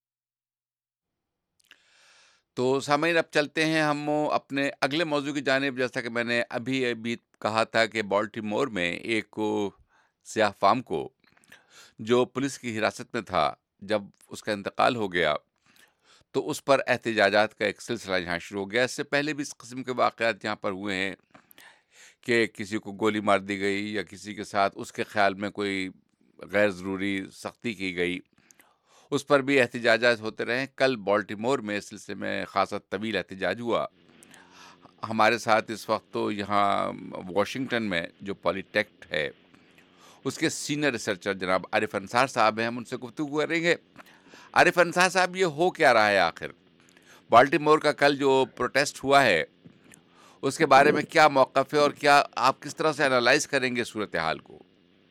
تو سامعین اب چلتے ہیں ہم اپنے اگلے موضوع کی جانب. جیسا کہ میں نے ابھی ابھی کہا تھا کہ بالٹی مور میں ایک سیاہ فام کو جو پولیس کی حراست میں تھا، جب اس کا انتقال ہو گیا تو اس پر احتجاجات کا ایک سلسلہ یہاں شروع ہو گیا. اس سے پہلے بھی اس قسم کے واقعات یہاں پر ہوئے ہیں کہ کسی کو گولی مار دی گئی یا کسی کے ساتھ اس کے خیال میں کوئی غیر ضروری سختی کی گئی، اس پر بھی احتجاجات ہوتے رہے. کل بالٹی مور میں اس سلسلے میں خاصا طویل احتجاج ہوا. ہمارے ساتھ اس وقت تو یہاں واشنگٹن میں جو پولی ٹیک ہے اس کے سینئر ریسرچر جناب عارف انصار صاحب ہیں، ہم ان سے گفتگو کریں گے. عارف انصار صاحب، یہ ہو کیا رہا ہے آخر؟ بالٹی مور کا کل جو پروٹیسٹ ہوا ہے اس کے بارے میں کیا موقف ہے، اور کیا آپ کس طرح سے انالائز کریں گے صورتحال کو؟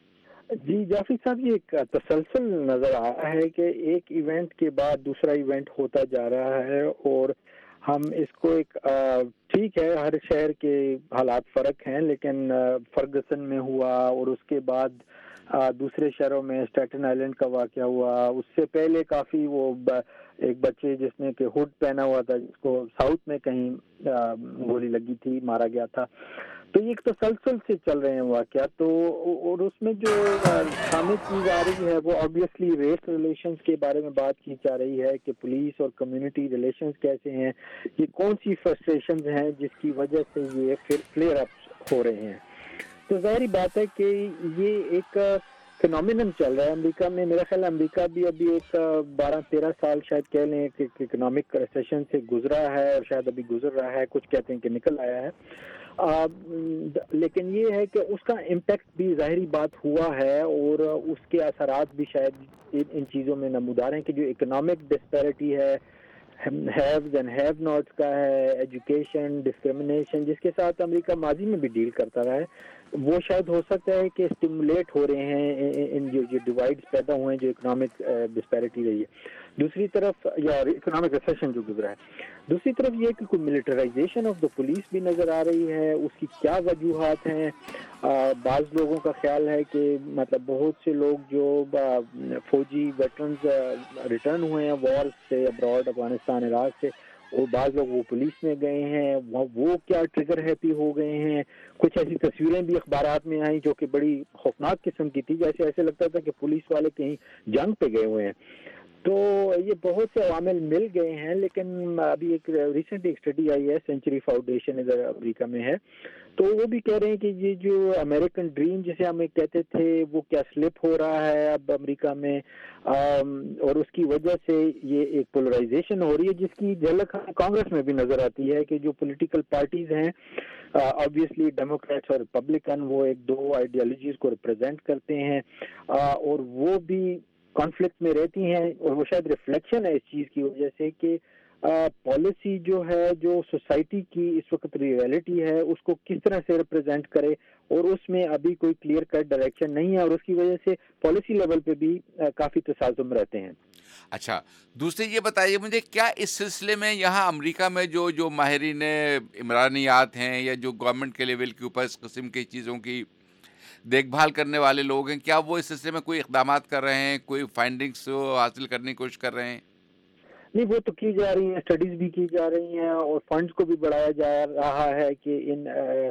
جی جعفری صاحب، یہ ایک تسلسل نظر آ رہا ہے کہ ایک ایونٹ کے بعد دوسرا ایونٹ ہوتا جا رہا ہے، اور ہم اس کو ایک ٹھیک ہے ہر شہر کے حالات فرق ہیں، لیکن فرگسن میں ہوا اور اس کے بعد دوسرے شہروں میں اسٹیٹن آئلینڈ کا واقعہ ہوا، اس سے پہلے کافی وہ ایک بچے جس نے کہ ہوڈ پہنا ہوا تھا جس کو ساؤتھ میں کہیں گولی لگی تھی، مارا گیا تھا. تو یہ ایک تسلسل سے چل رہے ہیں واقعات. تو اور اس میں جو سامنے چیز آ رہی ہے وہ آبویسلی ریس ریلیشنز کے بارے میں بات کی جا رہی ہے کہ پولیس اور کمیونٹی ریلیشنز کیسے ہیں، یہ کون سی فرسٹریشنز ہیں جس کی وجہ سے یہ فلیئر اپ ہو رہے ہیں. تو ظاہری بات ہے کہ یہ ایک فینومینن چل رہا ہے امریکہ میں. میرا خیال ہے امریکہ بھی ابھی ایک بارہ تیرہ سال شاید کہہ لیں کہ اکنامک ریسیشن سے گزرا ہے، اور شاید ابھی گزر رہا ہے، کچھ کہتے ہیں کہ نکل آیا ہے. آ, لیکن یہ ہے کہ اس کا امپیکٹ بھی ظاہری بات ہوا ہے، اور اس کے اثرات بھی شاید ان چیزوں میں نمودار ہیں کہ جو اکنامک ڈسپیرٹی ہے، ہیوز اینڈ ہیو ناٹس کا ہے، ایجوکیشن ڈسکرمنیشن جس کے ساتھ امریکہ ماضی میں بھی ڈیل کرتا رہا ہے، وہ شاید ہو سکتا ہے کہ اسٹیمولیٹ ہو رہے ہیں ان جو جو ڈیوائڈز پیدا ہوئے ہیں جو اکنامک ڈسپیرٹی رہی ہے. دوسری طرف یا اکنامک ریسیشن جو گزرا ہے، دوسری طرف یہ کہ کوئی ملٹرائزیشن آف دا پولیس بھی نظر آ رہی ہے. اس کی کیا وجوہات ہیں؟ بعض لوگوں کا خیال ہے کہ مطلب بہت سے لوگ جو فوجی ویٹرنز ریٹرن ہوئے ہیں وار سے ابراڈ، افغانستان عراق سے، اور بعض لوگ وہ پولیس میں گئے ہیں، وہ کیا ٹریگر ہیپی ہو گئے ہیں. کچھ ایسی تصویریں بھی اخبارات میں آئیں جو کہ بڑی خوفناک قسم کی تھی، جیسے ایسے لگتا تھا کہ پولیس والے کہیں جنگ پہ گئے ہوئے ہیں. تو یہ بہت سے عوامل مل گئے ہیں. لیکن ابھی ایک ریسنٹلی ایک اسٹڈی آئی ہے، سینچری فاؤنڈیشن ادھر امریکہ میں ہے، تو وہ بھی کہہ رہے ہیں کہ یہ جو امریکن ڈریم جسے ہم کہتے تھے وہ کیا سلپ ہو رہا ہے اب امریکہ میں، اور اس کی وجہ سے یہ ایک پولرائزیشن ہو رہی ہے جس کی جھلک کانگریس میں بھی نظر آتی ہے کہ جو پولیٹیکل پارٹیز ہیں آبویسلی ڈیموکریٹس اور ریپبلکن، وہ ایک دو آئیڈیالوجیز کو ریپرزینٹ کرتے ہیں، اور وہ بھی کانفلکٹ میں رہتی ہیں. اور وہ شاید ریفلیکشن ہے اس چیز کی وجہ سے کہ پالیسی جو ہے جو سوسائٹی کی اس وقت ریئلٹی ہے اس کو کس طرح سے ریپرزینٹ کرے، اور اس میں ابھی کوئی کلیئر کٹ ڈائریکشن نہیں ہے، اور اس کی وجہ سے پالیسی لیول پہ بھی کافی تصادم رہتے ہیں. اچھا، دوسرے یہ بتائیے مجھے، کیا اس سلسلے میں یہاں امریکہ میں جو جو ماہرین عمرانیات ہیں یا جو گورنمنٹ کے لیول کے اوپر اس قسم کی چیزوں کی دیکھ بھال کرنے والے لوگ ہیں، کیا وہ اس سلسلے میں کوئی اقدامات کر رہے ہیں، کوئی فائنڈنگز حاصل کرنے کی کوشش کر رہے ہیں؟ نہیں، وہ تو کی جا رہی ہیں، اسٹڈیز بھی کی جا رہی ہیں، اور فنڈز کو بھی بڑھایا جا رہا ہے کہ ان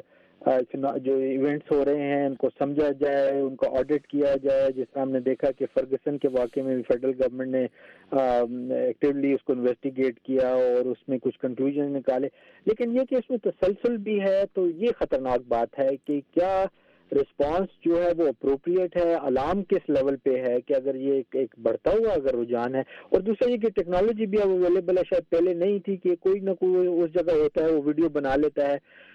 جو ایونٹس ہو رہے ہیں ان کو سمجھا جائے، ان کو آڈٹ کیا جائے. جس طرح ہم نے دیکھا کہ فرگسن کے واقعے میں بھی فیڈرل گورنمنٹ نے ایکٹیولی اس کو انویسٹیگیٹ کیا اور اس میں کچھ کنکلوژن نکالے. لیکن یہ کہ اس میں تسلسل بھی ہے، تو یہ خطرناک بات ہے کہ کیا رسپانس جو ہے وہ اپروپریٹ ہے، علام کس لیول پہ ہے کہ اگر یہ ایک, ایک بڑھتا ہوا اگر رجحان ہے. اور دوسرا یہ کہ ٹیکنالوجی بھی اب اویلیبل ہے، شاید پہلے نہیں تھی کہ کوئی نہ کوئی اس جگہ ہوتا ہے وہ ویڈیو بنا لیتا ہے.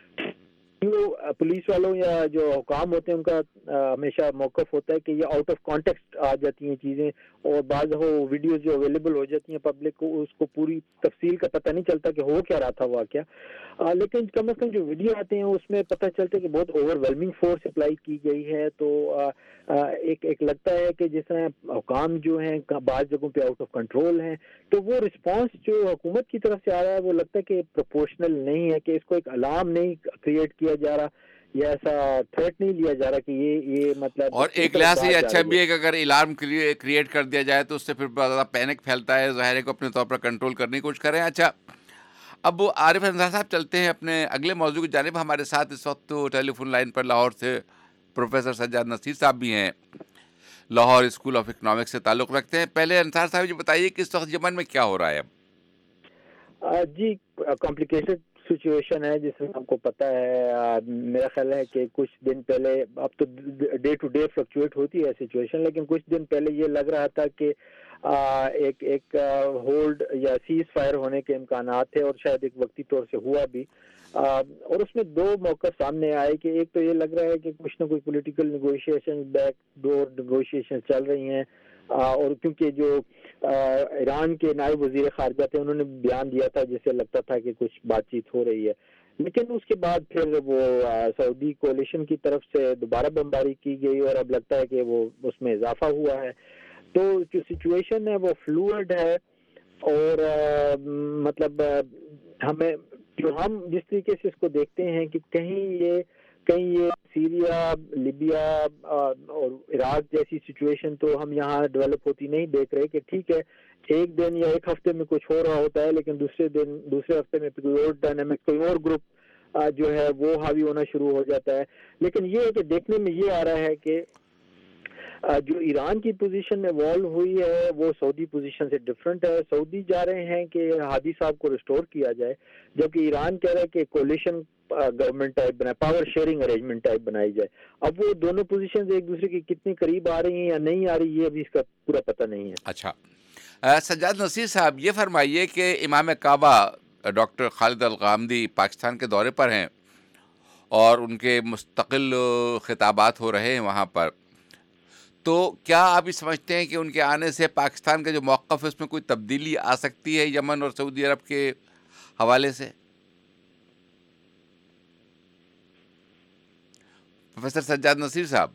پولیس والوں یا جو حکام ہوتے ہیں ان کا ہمیشہ موقف ہوتا ہے کہ یہ آؤٹ آف کانٹیکسٹ آ جاتی ہیں چیزیں، اور بعض وہ ویڈیوز جو اویلیبل ہو جاتی ہیں پبلک کو اس کو پوری تفصیل کا پتہ نہیں چلتا کہ ہو کیا رہا تھا واقعہ. لیکن کم از کم جو ویڈیو آتے ہیں اس میں پتہ چلتا ہے کہ بہت اوور ویلمنگ فورس اپلائی کی گئی ہے. تو ایک ایک لگتا ہے کہ جس طرح حکام جو ہیں بعض جگہوں پہ آؤٹ آف کنٹرول ہیں، تو وہ رسپانس جو حکومت کی طرف سے آ رہا ہے وہ لگتا ہے کہ پروپورشنل نہیں ہے، کہ اس کو ایک الارم نہیں کریٹ کیا جا رہا یا ایسا تھریٹ نہیں لیا جا رہا کہ یہ یہ مطلب. اور ایک لحاظ سے یہ اچھا بھی ہے کہ اگر الارم کریٹ کر دیا جائے تو اس سے پھر بہت زیادہ پینک پھیلتا ہے، ظاہر ہے کو اپنے طور پر کنٹرول کرنے کی کوشش کریں. اچھا، اب عارف انصار صاحب چلتے ہیں اپنے اگلے موضوع کی جانب. ہمارے ساتھ اس وقت ٹیلی فون لائن پر لاہور سے پروفیسر سجاد نصیر صاحب بھی ہیں، لاہور اسکول آف اکنامکس سے تعلق رکھتے ہیں. پہلے انصار صاحب یہ بتائیے کہ اس وقت یمن میں کیا ہو رہا ہے؟ اب جی کمپلیکیٹڈ سچویشن ہے، جس میں ہم کو پتہ ہے. میرا خیال ہے کہ کچھ دن پہلے، اب تو ڈے ٹو ڈے فلکچویٹ ہوتی ہے سچویشن، لیکن کچھ دن پہلے یہ لگ رہا تھا کہ ایک ایک ہولڈ یا سیز فائر ہونے کے امکانات تھے، اور شاید ایک وقتی طور سے ہوا بھی. اور اس میں دو موقع سامنے آئے کہ ایک تو یہ لگ رہا ہے کہ کچھ نہ کوئی political negotiation, back door negotiation چل رہی ہیں، اور کیونکہ جو ایران کے نائب وزیر خارجہ تھے انہوں نے بیان دیا تھا جس سے لگتا تھا کہ کچھ بات چیت ہو رہی ہے. لیکن اس کے بعد پھر وہ سعودی کولیشن کی طرف سے دوبارہ بمباری کی گئی اور اب لگتا ہے کہ وہ اس میں اضافہ ہوا ہے. تو جو سچویشن ہے وہ فلوئڈ ہے اور مطلب ہمیں جو ہم جس طریقے سے اس کو دیکھتے ہیں کہ کہیں یہ کہیں یہ سیریا، لیبیا اور عراق جیسی سچویشن تو ہم یہاں ڈیولپ ہوتی نہیں دیکھ رہے کہ ٹھیک ہے ایک دن یا ایک ہفتے میں کچھ ہو رہا ہوتا ہے لیکن دوسرے دن دوسرے ہفتے میں کوئی اور ڈائنامک کوئی اور گروپ جو ہے وہ حاوی ہونا شروع ہو جاتا ہے. لیکن یہ ہے کہ دیکھنے میں یہ آ رہا ہے کہ جو ایران کی پوزیشن ایوالو ہوئی ہے وہ سعودی پوزیشن سے ڈفرینٹ ہے. سعودی جا رہے ہیں کہ ہادی صاحب کو ریسٹور کیا جائے جبکہ ایران کہہ رہا ہے کہ کولیشن گورنمنٹ ٹائپ بنائے، پاور شیئرنگ ارینجمنٹ ٹائپ بنائی جائے. اب وہ دونوں پوزیشنز ایک دوسرے کی کتنی قریب آ رہی ہیں یا نہیں آ رہی یہ ابھی اس کا پورا پتہ نہیں ہے. اچھا سجاد نصیر صاحب یہ فرمائیے کہ امام کعبہ ڈاکٹر خالد الغامدی پاکستان کے دورے پر ہیں اور ان کے مستقل خطابات ہو رہے ہیں وہاں پر، تو کیا آپ یہ سمجھتے ہیں کہ ان کے آنے سے پاکستان کا جو موقف ہے اس میں کوئی تبدیلی آ سکتی ہے یمن اور سعودی عرب کے حوالے سے؟ پروفیسر سجاد نصیر صاحب،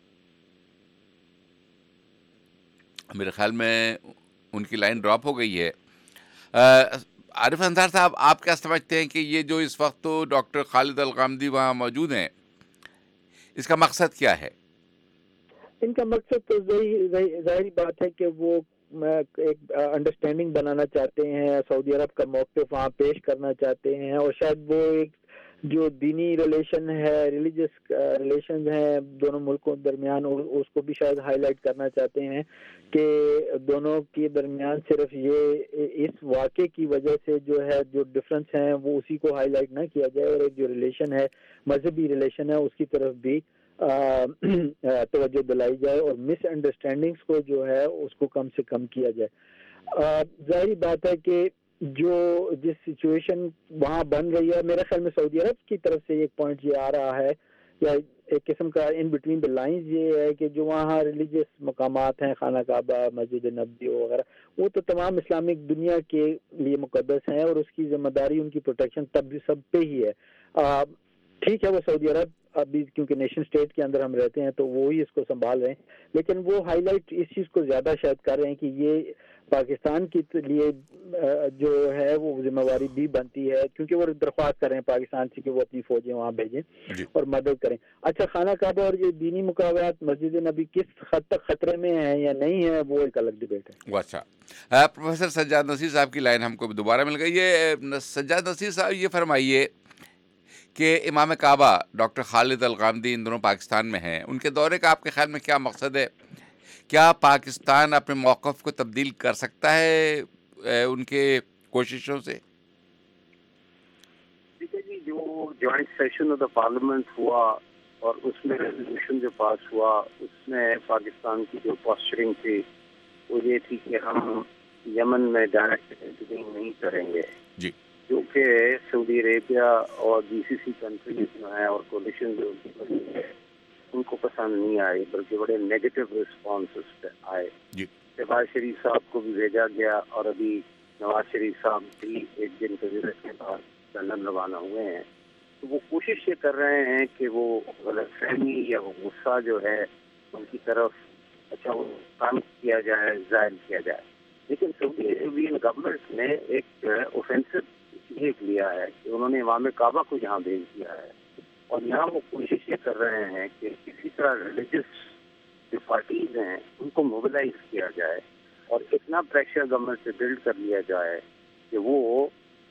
میرے خیال میں ان کی لائن ڈراپ ہو گئی ہے. عارف انصار صاحب، آپ کیا سمجھتے ہیں کہ یہ جو اس وقت تو ڈاکٹر خالد الغامدی وہاں موجود ہیں، اس کا مقصد کیا ہے؟ ان کا مقصد تو ظاہری بات ہے کہ وہ ایک انڈرسٹینڈنگ بنانا چاہتے ہیں، سعودی عرب کا موقف وہاں پیش کرنا چاہتے ہیں اور شاید وہ ایک جو دینی ریلیشن ہے، ریلیجس ریلیشنز ہیں دونوں ملکوں درمیان، اس کو بھی شاید ہائی لائٹ کرنا چاہتے ہیں کہ دونوں کے درمیان صرف یہ اس واقعے کی وجہ سے جو ہے جو ڈفرنس ہیں وہ اسی کو ہائی لائٹ نہ کیا جائے اور ایک جو ریلیشن ہے مذہبی ریلیشن ہے اس کی طرف بھی توجہ دلائی جائے اور مس انڈرسٹینڈنگز کو جو ہے اس کو کم سے کم کیا جائے. ظاہری بات ہے کہ جو جس سچویشن وہاں بن رہی ہے، میرے خیال میں سعودی عرب کی طرف سے ایک پوائنٹ یہ آ رہا ہے یا ایک قسم کا ان بٹوین دا لائنز یہ ہے کہ جو وہاں ریلیجیس مقامات ہیں، خانہ کعبہ، مسجد نبوی وغیرہ، وہ تو تمام اسلامک دنیا کے لیے مقدس ہیں اور اس کی ذمہ داری ان کی پروٹیکشن تب بھی سب پہ ہی ہے. ٹھیک ہے وہ سعودی عرب ابھی کیونکہ نیشن اسٹیٹ کے اندر ہم رہتے ہیں تو وہی اس کو سنبھال رہے ہیں، لیکن وہ ہائی لائٹ اس چیز کو زیادہ شاید کر رہے ہیں کہ یہ پاکستان کے لیے جو ہے وہ ذمہ داری بھی بنتی ہے کیونکہ وہ درخواست کر رہے ہیں پاکستان سے کہ وہ اپنی فوجیں وہاں بھیجیں اور مدد کریں. اچھا، خانہ کعبہ اور یہ دینی مقامات مسجد نبی کس حد تک خطرے میں ہیں یا نہیں ہے وہ ایک الگ ڈبیٹ ہے. اچھا، پروفیسر سجاد نصیر صاحب کی لائن ہم کو دوبارہ مل گئی ہے. سجاد نصیر صاحب یہ فرمائیے کہ امام کعبہ ڈاکٹر خالد الغامدی ان دونوں پاکستان میں ہیں، ان کے دورے کا آپ کے خیال میں کیا مقصد ہے؟ کیا پاکستان اپنے موقف کو تبدیل کر سکتا ہے ان کے کوششوں سے؟ دیکھیے جی، جو joint session of the parliament ہوا اور اس میں ریزولوشن جو پاس ہوا اس میں پاکستان کی جو پوسچرنگ تھی وہ یہ تھی کہ ہم یمن میں ڈائریکٹ انٹروینگ نہیں کریں گے، جی، جو کہ سعودی عربیہ اور جی سی سی کنٹریز جو ہیں اور کولیشن جو ان کو پسند نہیں آئی، بلکہ بڑے نیگیٹو رسپانس اس پہ آئے. جی، شہباز شریف صاحب کو بھی بھیجا گیا اور ابھی نواز شریف صاحب بھی ایک دن کے وزٹ کے بعد لندن روانہ ہوئے ہیں. تو وہ کوشش یہ کر رہے ہیں کہ وہ غلط فہمی یا وہ غصہ جو ہے ان کی طرف اچھا وہ کام کیا جائے، ظاہر کیا جائے. لیکن سعودی عربین گورنمنٹ نے ایک اوفینسو دیکھ لیا ہے کہ انہوں نے امام کعبہ کو یہاں بھیج دیا ہے اور یہاں وہ کوشش یہ کر رہے ہیں کہ کسی طرح ریلیجس جو پارٹیز ہیں ان کو موبلائز کیا جائے اور اتنا پریشر گورنمنٹ سے بلڈ کر لیا جائے کہ وہ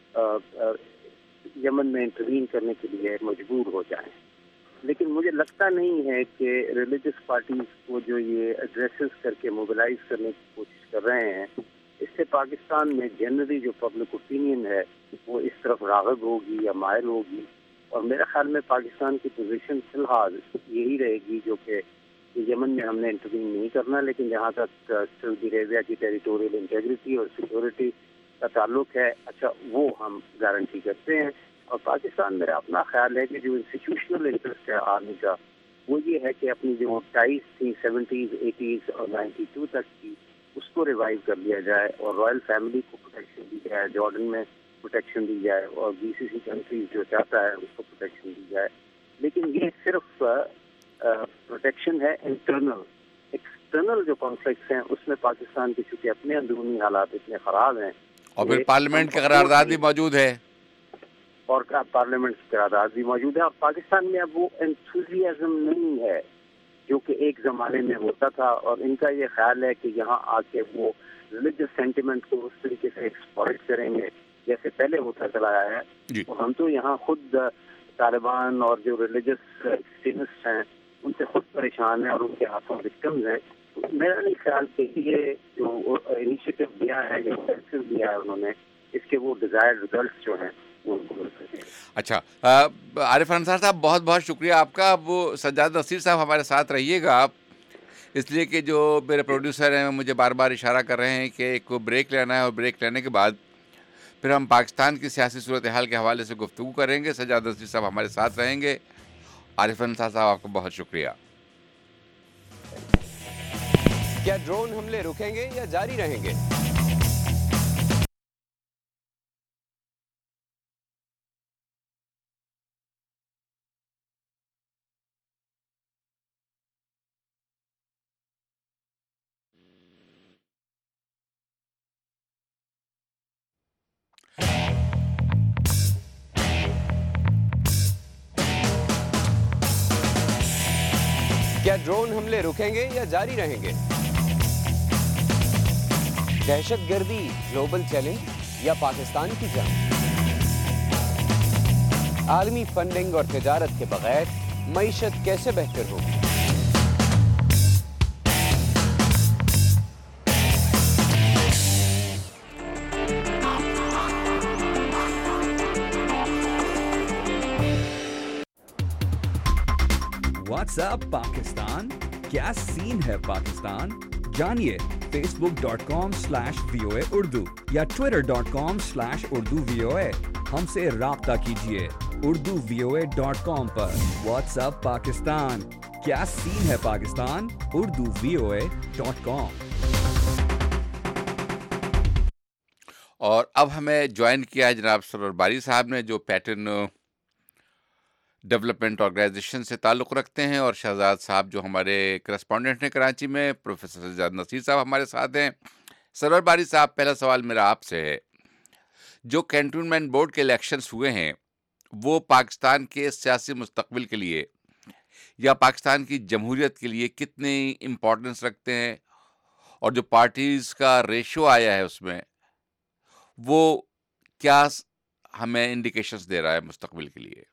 یمن میں انٹروین کرنے کے لیے مجبور ہو جائیں. لیکن مجھے لگتا نہیں ہے کہ ریلیجس پارٹیز کو جو یہ ایڈریسز کر کے موبلائز کرنے کی کوشش کر رہے ہیں اس سے پاکستان میں جنرلی جو پبلک اوپینین ہے وہ اس طرف راغب ہوگی یا مائل ہوگی. اور میرے خیال میں پاکستان کی پوزیشن فی الحال یہی رہے گی جو کہ یمن میں ہم نے انٹروین نہیں کرنا، لیکن جہاں تک سعودی عربیہ کی ٹیریٹوریل انٹیگریٹی اور سیکورٹی کا تعلق ہے اچھا وہ ہم گارنٹی کرتے ہیں. اور پاکستان میرا اپنا خیال ہے کہ جو انسٹیٹیوشنل انٹرسٹ ہے آرمی کا وہ یہ ہے کہ اپنی جو ٹائز تھی سیونٹیز ایٹیز اور نائنٹی ٹو تک کی اس کو ریوائیو کر لیا جائے اور رائل فیملی کو پروٹیکشن دی جائے. جارڈن میں پروٹیکشن دی جائے اور بی سی سی کنٹریز جو چاہتا ہے اس کو پروٹیکشن دی جائے، لیکن یہ صرف پروٹیکشن ہے انٹرنل. ایکسٹرنل جو کانفلکٹس ہیں اس میں پاکستان کے چونکہ اپنے اندرونی حالات اتنے خراب ہیں اور پھر پارلیمنٹ کی قرارداد بھی موجود ہے اور پارلیمنٹ کی قرارداد بھی موجود ہے، اور پاکستان میں اب وہ انتھوزیازم نہیں ہے جو کہ ایک زمانے میں ہوتا تھا، اور ان کا یہ خیال ہے کہ یہاں آ کے وہ ریلیجس سینٹیمنٹ کو اس طریقے سے ایکسپلائٹ کریں گے جیسے پہلے ہوتا چلا آیا ہے. جی. ہم تو یہاں خود طالبان اور جو ریلیجس ایکسٹریمسٹ ہیں ان سے خود پریشان ہیں اور ان کے ہاتھوں وکٹمز ہیں. میرا نہیں خیال کہ یہ جو انیشیٹو دیا ہے جو فیصلہ دیا ہے انہوں نے اس کے وہ ڈیزائرڈ ریزلٹس جو ہیں وہ مل سکیں. اچھا عارف انصار صاحب، بہت بہت شکریہ آپ کا. وہ سجاد نصیر صاحب ہمارے ساتھ رہیے گا آپ، اس لیے کہ جو میرے پروڈیوسر ہیں مجھے بار بار اشارہ کر رہے ہیں کہ ایک بریک لینا ہے، اور بریک لینے کے بعد پھر ہم پاکستان کی سیاسی صورتحال کے حوالے سے گفتگو کریں گے. سجاد نصیر صاحب ہمارے ساتھ رہیں گے. عارف انصار صاحب آپ کو بہت شکریہ. کیا ڈرون حملے رکیں گے یا جاری رہیں گے؟ کیا ڈرون حملے رکیں گے یا جاری رہیں گے؟ دہشت گردی گلوبل چیلنج یا پاکستان کی جنگ؟ عالمی فنڈنگ اور تجارت کے بغیر معیشت کیسے بہتر ہوگی؟ واٹس اپ پاکستان، کیا سین ہے پاکستان؟ جانیے Facebook dot com slash V O A Urdu یا Twitter dot com slash Urdu V O A. ہم سے رابطہ کیجیے Urdu V O A dot com پر. واٹس اپ پاکستان، کیا سین ہے Pakistan? Urdu V O A dot com. اور اب ہمیں جوائن کیا ہے جناب سرور باری صاحب نے، جو پیٹرن ڈیولپمنٹ آرگنائزیشن سے تعلق رکھتے ہیں، اور شہزاد صاحب جو ہمارے کرسپونڈنٹ ہیں کراچی میں. پروفیسر سجاد نصیر صاحب ہمارے ساتھ ہیں. سرور باری صاحب، پہلا سوال میرا آپ سے ہے، جو کینٹونمنٹ بورڈ کے الیکشنز ہوئے ہیں وہ پاکستان کے سیاسی مستقبل کے لیے یا پاکستان کی جمہوریت کے لیے کتنی امپورٹنس رکھتے ہیں، اور جو پارٹیز کا ریشو آیا ہے اس میں وہ کیا ہمیں انڈیکیشنز دے رہا ہے مستقبل کے لیے؟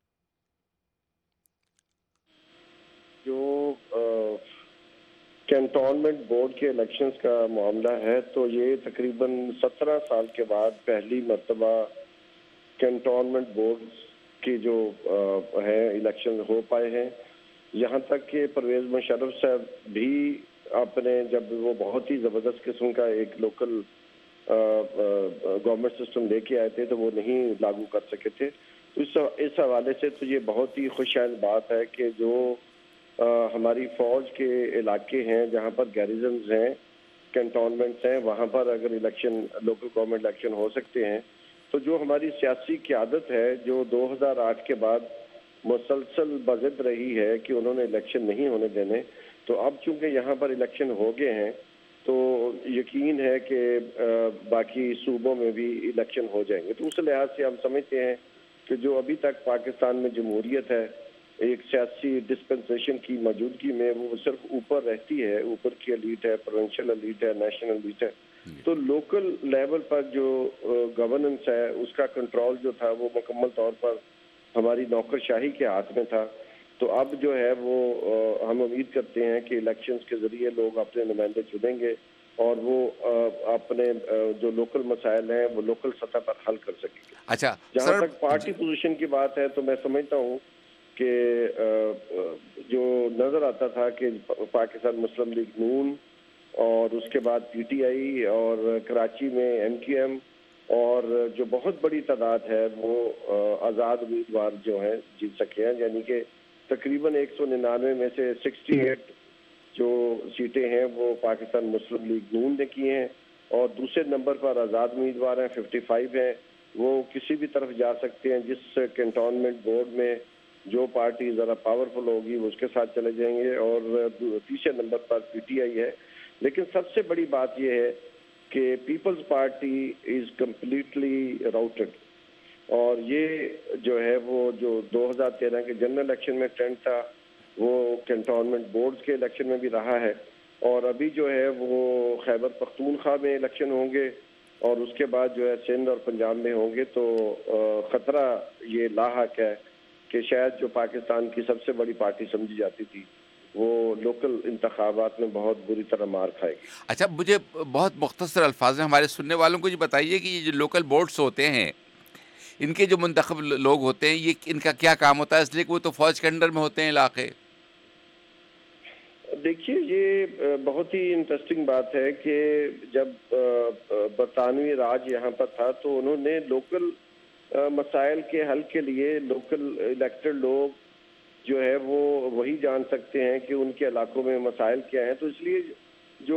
جو کینٹونمنٹ بورڈ کے الیکشنز کا معاملہ ہے تو یہ تقریباً سترہ سال کے بعد پہلی مرتبہ کینٹونمنٹ بورڈ کی جو ہے الیکشن ہو پائے ہیں. یہاں تک کہ پرویز مشرف صاحب بھی اپنے جب وہ بہت ہی زبردست قسم کا ایک لوکل گورنمنٹ سسٹم لے کے آئے تھے تو وہ نہیں لاگو کر سکے تھے. تو اس حوالے سے تو یہ بہت ہی خوشائن بات ہے کہ جو ہماری فوج کے علاقے ہیں جہاں پر گیریزنز ہیں، کینٹونمنٹس ہیں، وہاں پر اگر الیکشن لوکل گورنمنٹ الیکشن ہو سکتے ہیں. تو جو ہماری سیاسی قیادت ہے جو دو ہزار آٹھ کے بعد مسلسل بضد رہی ہے کہ انہوں نے الیکشن نہیں ہونے دینے، تو اب چونکہ یہاں پر الیکشن ہو گئے ہیں تو یقین ہے کہ باقی صوبوں میں بھی الیکشن ہو جائیں گے. تو اس لحاظ سے ہم سمجھتے ہیں کہ جو ابھی تک پاکستان میں جمہوریت ہے ایک سیاسی ڈسپنسیشن کی موجودگی میں وہ صرف اوپر رہتی ہے، اوپر کی ایلیٹ ہے، پروونشل ایلیٹ ہے، نیشنل ایلیٹ ہے. تو لوکل لیول پر جو گورننس ہے اس کا کنٹرول جو تھا وہ مکمل طور پر ہماری نوکر شاہی کے ہاتھ میں تھا. تو اب جو ہے وہ ہم امید کرتے ہیں کہ الیکشنز کے ذریعے لوگ اپنے نمائندے چنیں گے اور وہ اپنے جو لوکل مسائل ہیں وہ لوکل سطح پر حل کر سکیں گے. اچھا، جہاں تک پارٹی پوزیشن کی بات ہے تو میں سمجھتا ہوں کہ جو نظر آتا تھا کہ پاکستان مسلم لیگ نون اور اس کے بعد پی ٹی آئی اور کراچی میں ایم کیو ایم اور جو بہت بڑی تعداد ہے وہ آزاد امیدوار جو ہیں جیت سکے ہیں، یعنی کہ تقریباً ایک سو ننانوے میں سے سکسٹی ایٹ جو سیٹیں ہیں وہ پاکستان مسلم لیگ نون نے کی ہیں، اور دوسرے نمبر پر آزاد امیدوار ہیں ففٹی فائیو ہیں، وہ کسی بھی طرف جا سکتے ہیں. جس کنٹونمنٹ بورڈ میں جو پارٹی ذرا پاورفل ہوگی وہ اس کے ساتھ چلے جائیں گے, اور تیسرے number per P T I ہے. لیکن سب سے بڑی بات یہ ہے کہ People's Party is completely routed, اور یہ جو ہے وہ جو دو ہزار تیرہ کے جنرل الیکشن میں ٹرینڈ تھا وہ کنٹونمنٹ بورڈز کے الیکشن میں بھی رہا ہے, اور ابھی جو ہے وہ خیبر پختونخوا میں الیکشن ہوں گے, اور اس کے بعد جو ہے سندھ اور پنجاب میں ہوں گے. تو خطرہ یہ لاحق ہے کہ شاید جو پاکستان کی سب سے بڑی پارٹی سمجھی جاتی تھی وہ لوکل انتخابات میں بہت بری طرح مار کھائے گی. اچھا, مجھے بہت مختصر الفاظ میں ہمارے سننے والوں کو یہ بتائیے کہ یہ جو لوکل بورڈز ہوتے ہیں, ان کے جو منتخب لوگ ہوتے ہیں, یہ ان کا کیا کام ہوتا ہے؟ اس لیے کہ وہ تو فوج کے انڈر میں ہوتے ہیں علاقے. دیکھیے, یہ بہت ہی انٹرسٹنگ بات ہے کہ جب برطانوی راج یہاں پر تھا تو انہوں نے لوکل مسائل کے حل کے لیے لوکل الیکٹڈ لوگ جو ہے وہ وہی جان سکتے ہیں کہ ان کے علاقوں میں مسائل کیا ہیں. تو اس لیے جو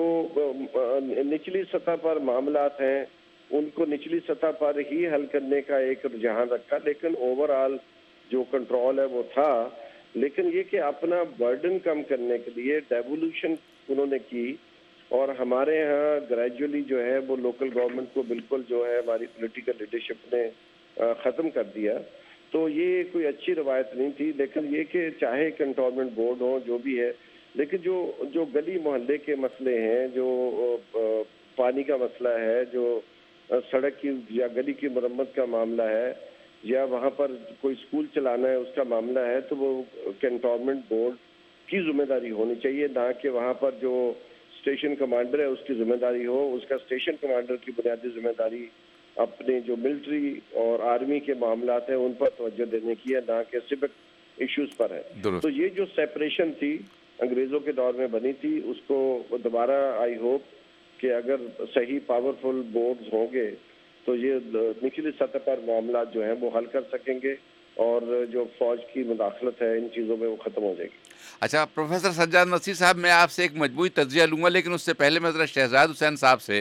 نچلی سطح پر معاملات ہیں ان کو نچلی سطح پر ہی حل کرنے کا ایک رجحان رکھا, لیکن اوور آل جو کنٹرول ہے وہ تھا. لیکن یہ کہ اپنا برڈن کم کرنے کے لیے ڈیوولوشن انہوں نے کی, اور ہمارے ہاں گریجولی جو ہے وہ لوکل گورنمنٹ کو بالکل جو ہے ہماری پولیٹیکل لیڈرشپ نے ختم کر دیا. تو یہ کوئی اچھی روایت نہیں تھی. لیکن یہ کہ چاہے کنٹونمنٹ بورڈ ہو جو بھی ہے, لیکن جو جو گلی محلے کے مسئلے ہیں, جو پانی کا مسئلہ ہے, جو سڑک کی یا گلی کی مرمت کا معاملہ ہے, یا وہاں پر کوئی اسکول چلانا ہے اس کا معاملہ ہے, تو وہ کنٹونمنٹ بورڈ کی ذمہ داری ہونی چاہیے, نہ کہ وہاں پر جو اسٹیشن کمانڈر ہے اس کی ذمہ داری ہو. اس کا اسٹیشن کمانڈر کی بنیادی ذمہ داری اپنے جو ملٹری اور آرمی کے معاملات ہیں ان پر توجہ دینے کی ہے, نہ کہ سوک ایشوز پر ہے. تو یہ جو سیپریشن تھی انگریزوں کے دور میں بنی تھی, اس کو دوبارہ آئی ہوپ کہ اگر صحیح پاورفل بورڈز ہوں گے تو یہ نچلی سطح پر معاملات جو ہیں وہ حل کر سکیں گے, اور جو فوج کی مداخلت ہے ان چیزوں میں وہ ختم ہو جائے گی. اچھا پروفیسر سجاد نصیر صاحب, میں آپ سے ایک مجموعی تجزیہ لوں گا, لیکن اس سے پہلے میں ذرا شہزاد حسین صاحب سے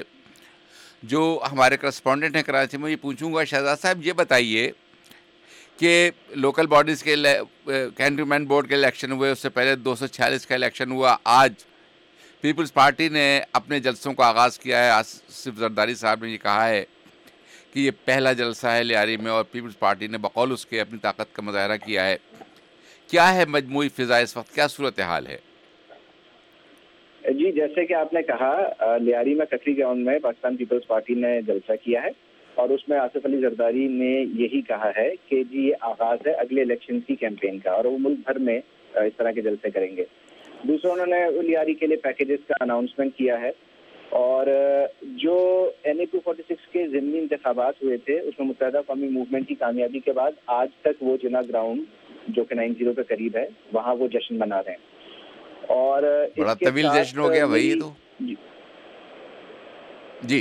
جو ہمارے کرسپونڈنٹ ہیں کراچی میں, یہ پوچھوں گا. شہزاد صاحب یہ بتائیے کہ لوکل باڈیز کے کینٹونمنٹ بورڈ کے الیکشن ہوئے, اس سے پہلے دو سو چھیالیس کا الیکشن ہوا. آج پیپلز پارٹی نے اپنے جلسوں کا آغاز کیا ہے. آصف زرداری صاحب نے یہ کہا ہے کہ یہ پہلا جلسہ ہے لیاری میں, اور پیپلز پارٹی نے بقول اس کے اپنی طاقت کا مظاہرہ کیا ہے. کیا ہے مجموعی فضا اس وقت, کیا صورتحال ہے؟ جی, جیسے کہ آپ نے کہا, لیاری میں ککری گراؤنڈ میں پاکستان پیپلز پارٹی نے جلسہ کیا ہے, اور اس میں آصف علی زرداری نے یہی کہا ہے کہ جی یہ آغاز ہے اگلے الیکشن کی کیمپین کا, اور وہ ملک بھر میں اس طرح کے جلسے کریں گے. دوسرا, انہوں نے لیاری کے لیے پیکیجز کا اناؤنسمنٹ کیا ہے, اور جو N A two forty six کے ضمنی انتخابات ہوئے تھے اس میں متحدہ قومی موومنٹ کی کامیابی کے بعد آج تک وہ جنا گراؤنڈ جو کہ نائن زیرو کے قریب ہے وہاں وہ جشن منا رہے ہیں. اور بڑا طویل جشن ہو گیا بھائی. تو جی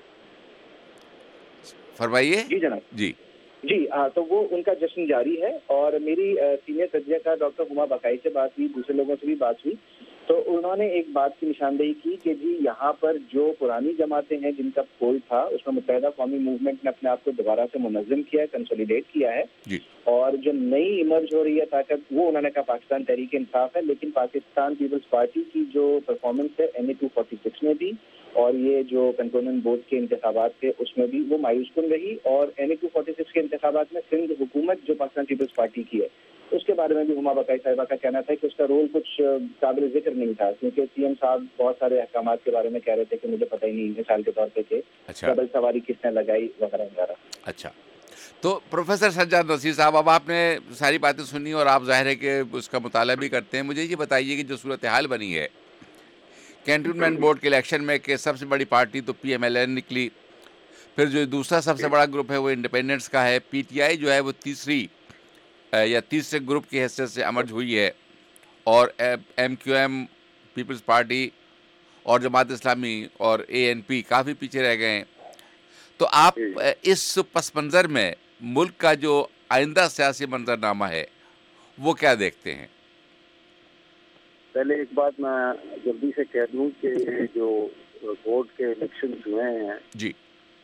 فرمائیے. جی جناب. جی جی ہاں, تو وہ ان کا جشن جاری ہے. اور میری سینئر تجزیہ کار ڈاکٹر ہما بقائی سے بات ہوئی, دوسرے لوگوں سے بھی بات ہوئی, تو انہوں نے ایک بات کی نشاندہی کی کہ جی یہاں پر جو پرانی جماعتیں ہیں جن کا پول تھا اس میں متحدہ قومی موومنٹ نے اپنے آپ کو دوبارہ سے منظم کیا ہے, کنسولیڈیٹ کیا ہے, جی. اور جو نئی ایمرج ہو رہی ہے طاقت وہ انہوں نے کہا پاکستان تحریک انصاف ہے. لیکن پاکستان پیپلز پارٹی کی جو پرفارمنس ہے N A two forty six میں بھی اور یہ جو کنٹونمنٹ بورڈ کے انتخابات تھے اس میں بھی وہ مایوس کن رہی. اور N A two forty six کے انتخابات میں سندھ حکومت جو پاکستان پیپلز پارٹی کی ہے اس کے بارے میں بھی ہما بقائی صاحبہ کا کہنا تھا کہ اس کا رول کچھ قابل ذکر نہیں تھا, کیونکہ سی ایم صاحب بہت سارے احکامات کے بارے میں کہہ رہے تھے کہ مجھے پتہ ہی نہیں, مثال کے طور پہ کہ ڈبل سواری کس نے لگائی وغیرہ وغیرہ. اچھا, تو پروفیسر سجاد نصیر صاحب, اب آپ نے ساری باتیں سنی اور آپ ظاہر ہے کہ اس کا مطالعہ بھی کرتے ہیں. مجھے یہ بتائیے کہ جو صورتحال بنی ہے کینٹونمنٹ بورڈ کے الیکشن میں کہ سب سے بڑی پارٹی تو پی ایم ایل این نکلی, پھر جو دوسرا سب سے بڑا گروپ ہے وہ انڈیپینڈنٹس کا ہے, پی ٹی آئی جو ہے وہ تیسری یا تیسرے گروپ کی حیثیت سے امرج ہوئی ہے, اور M Q M, People's Party اور جماعت اسلامی اور اے این پی کافی پیچھے رہ گئے ہیں. تو آپ اس پس منظر میں ملک کا جو آئندہ سیاسی منظرنامہ ہے وہ کیا دیکھتے ہیں؟ پہلے ایک بات میں جلدی سے کہہ دوں کہ جو بورڈ کے الیکشن ہوئے ہیں جی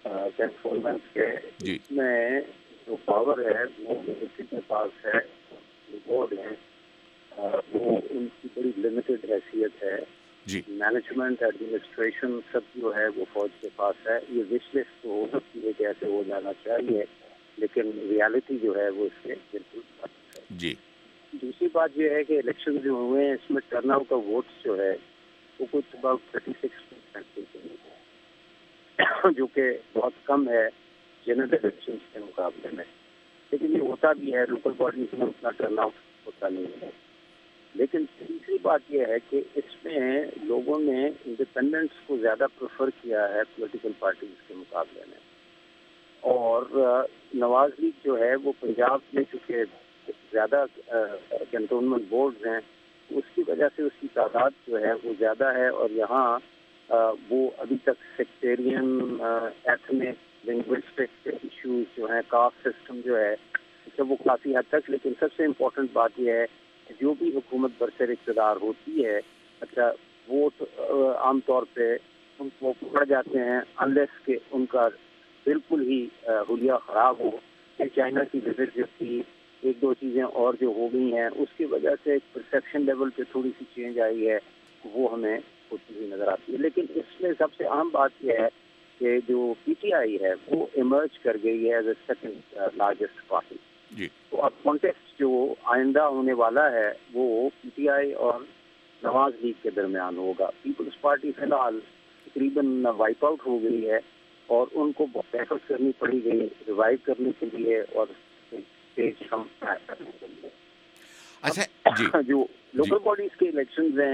کنٹرولمنٹ کے جی میں جو پاور ہے وہ ملٹری کے پاس ہے، جو بورڈ ہے وہ ان کی بڑی لمیٹڈ حیثیت ہے. جی مینجمنٹ ایڈمنسٹریشن سب جو ہے وہ فوج کے پاس ہے. یہ وش لسٹ تو ہو سکتی ہے کہ ایسے ہو جانا چاہیے، لیکن ریالٹی جو ہے وہ اس سے بالکل فرق ہے. جی دوسری بات یہ ہے کہ الیکشن جو ہوئے ہیں اس میں ٹرن آؤٹ آف ووٹس جو ہے وہ کچھ اباؤٹ تھرٹی سکس پرسینٹ جو کہ بہت کم ہے جنرل الیکشن کے مقابلے میں. لیکن یہ ہوتا بھی ہے، لوکل باڈیز میں اتنا ٹرن آؤٹ ہوتا نہیں ہے. لیکن تیسری بات یہ ہے کہ اس میں لوگوں نے انڈیپینڈنس کو زیادہ پریفر کیا ہے پولیٹیکل پارٹیز کے مقابلے میں. اور نواز لیگ جو ہے وہ پنجاب میں چونکہ زیادہ کنٹونمنٹ بورڈز ہیں، اس کی وجہ سے اس کی تعداد جو ہے وہ زیادہ ہے. اور یہاں وہ ابھی تک سیکٹیرین ایتھنک لنگوسٹک ایشوز جو ہیں، کاسٹ سسٹم جو ہے وہ کافی حد تک. لیکن سب سے امپورٹنٹ بات یہ ہے کہ جو بھی حکومت برسر اقتدار ہوتی ہے، اچھا ووٹ عام طور پہ ان کو پڑ جاتے ہیں انلیس کہ ان کا بالکل ہی حلیہ خراب ہو. چائنا کی وزٹ جو تھی، ایک دو چیزیں اور جو ہو گئی ہیں، اس کی وجہ سے پرسیپشن لیول پہ تھوڑی سی چینج آئی ہے، وہ ہمیں ہوتی ہوئی نظر آتی ہے. لیکن اس میں سب سے اہم بات یہ ہے کہ جو پی ٹی آئی ہے وہ ایمرج کر گئی ہے as a second largest party. جی تو اب کانٹیکسٹ جو آئندہ ہونے والا ہے وہ پی ٹی آئی اور نواز لیگ کے درمیان ہوگا. پیپلز پارٹی فی الحال تقریباً وائپ آؤٹ ہو گئی ہے اور ان کو بہت ایفرٹ کرنی پڑی گئی ریوائو کرنے کے لیے اور اسٹیج کم کرنے کے لیے. اچھا جی جو لوکل باڈیز کے الیکشنز ہیں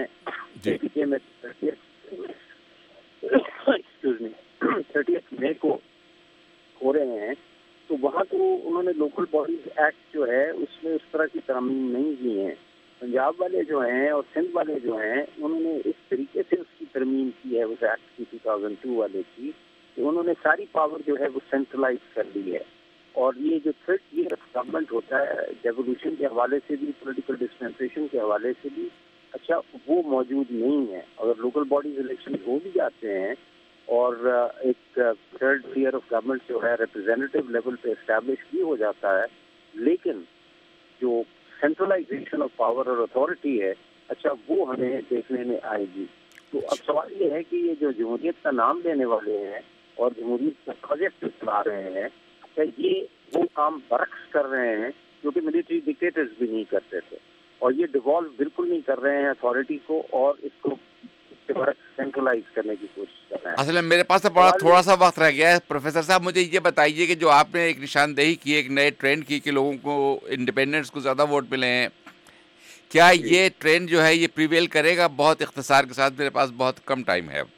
تھرٹیتھ مئی کو ہو رہے ہیں، تو وہاں تو انہوں نے لوکل باڈیز ایکٹ جو ہے اس میں اس طرح کی ترمیم نہیں کی ہیں. پنجاب والے جو ہیں اور سندھ والے جو ہیں انہوں نے اس طریقے سے اس کی ترمیم کی ہے اس ایکٹ کی ٹو تھاؤزینڈ ٹو والے کی کہ انہوں نے ساری پاور جو ہے وہ سینٹرلائز کر لی ہے. اور یہ جو تھرڈ ایئر آف گورنمنٹ ہوتا ہے ڈیولیوشن کے حوالے سے بھی، پولیٹیکل ڈسپینسیشن کے حوالے سے بھی، اچھا وہ موجود نہیں ہے. اگر لوکل باڈیز الیکشن ہو بھی جاتے ہیں اور ایک تھرڈ ایئر آف گورنمنٹ جو ہے ریپرزینٹیو لیول پہ اسٹیبلش بھی ہو جاتا ہے، لیکن جو سینٹرلائزیشن آف پاور اور اتھارٹی ہے اچھا وہ ہمیں دیکھنے میں آئے گی. تو اب سوال یہ ہے کہ یہ جو جمہوریت کا نام لینے والے ہیں اور جمہوریت کا پروجیکٹ چلا رہے ہیں، اچھا یہ وہ کام برعکس کر رہے ہیں جو کہ ملٹری ڈکٹیٹرز بھی نہیں کرتے تھے، اور یہ ڈیوالو بالکل نہیں کر رہے ہیں اتھارٹی کو اور اس کو سینٹرلائز کرنے کی کوشش کر رہے ہیں. اصل میں میرے پاس تو بڑا تھوڑا سا وقت رہ گیا ہے. پروفیسر صاحب مجھے یہ بتائیے کہ جو آپ نے ایک نشاندہی کی، ایک نئے ٹرینڈ کی کہ لوگوں کو انڈیپینڈنٹس کو زیادہ ووٹ ملے ہیں، کیا یہ ٹرینڈ جو ہے یہ پریویل کرے گا؟ بہت اختصار کے ساتھ، میرے پاس بہت کم ٹائم ہے.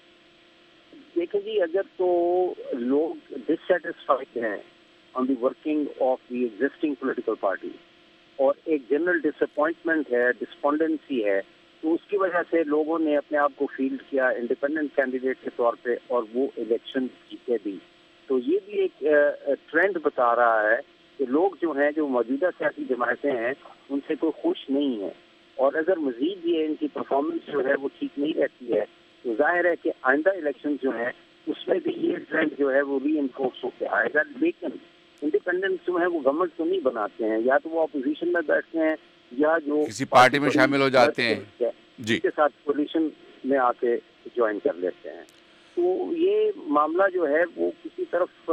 دیکھیں جی، اگر تو لوگ ڈسسیٹسفائڈ ہیں on the working of the existing political party اور ایک جنرل ڈس اپوائنٹمنٹ ہے، ڈسپونڈنسی ہے، تو اس کی وجہ سے لوگوں نے اپنے آپ کو فیلڈ کیا انڈیپینڈنٹ کینڈیڈیٹ کے طور پہ اور وہ الیکشن جیتے بھی. تو یہ بھی ایک ٹرینڈ بتا رہا ہے کہ لوگ جو ہیں، جو موجودہ سیاسی جماعتیں ہیں، ان سے کوئی خوش نہیں ہے، اور اگر مزید یہ ان کی پرفارمنس جو ہے وہ ٹھیک نہیں رہتی ہے تو ظاہر ہے کہ آئندہ الیکشن جو ہیں اس میں بھی یہ ٹرینڈ جو ہے وہ ری انفورس ہو کے آئے گا. لیکن انڈیپینڈنٹ جو ہیں وہ گورنمنٹ کو نہیں بناتے ہیں، یا تو وہ اپوزیشن میں بیٹھتے ہیں یا جو کسی پارٹی میں شامل ہو جاتے ہیں جی کے ساتھ کولیشن میں آ کے جوائن کر لیتے ہیں. تو یہ معاملہ جو ہے وہ کسی طرف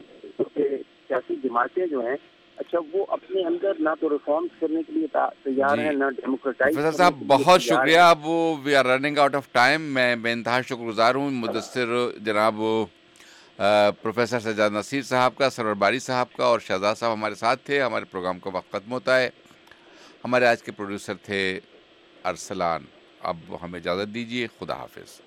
سیاسی جماعتیں جو ہیں اچھا وہ اپنے اندر نہ تو ریفارمز کرنے کے لیے تیار ہیں، نہ ڈیموکریٹائز. پروفیسر صاحب بہت شکریہ. اب we are running out of time. میں بے انتہا شکر گزار ہوں مدثر جناب پروفیسر سجاد نصیر صاحب کا، سرور باری صاحب کا، اور شہزاد صاحب ہمارے ساتھ تھے. ہمارے پروگرام کا وقت ختم ہوتا ہے. ہمارے آج کے پروڈیوسر تھے ارسلان. اب ہمیں اجازت دیجیے. خدا حافظ.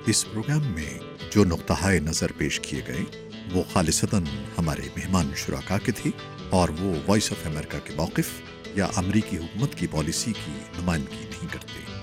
اس پروگرام میں جو نقطہ نظر پیش کیے گئے وہ خالصتاً ہمارے مہمان شرکا کے تھے اور وہ وائس آف امریکہ کے موقف یا امریکی حکومت کی پالیسی کی نمائندگی نہیں کرتے۔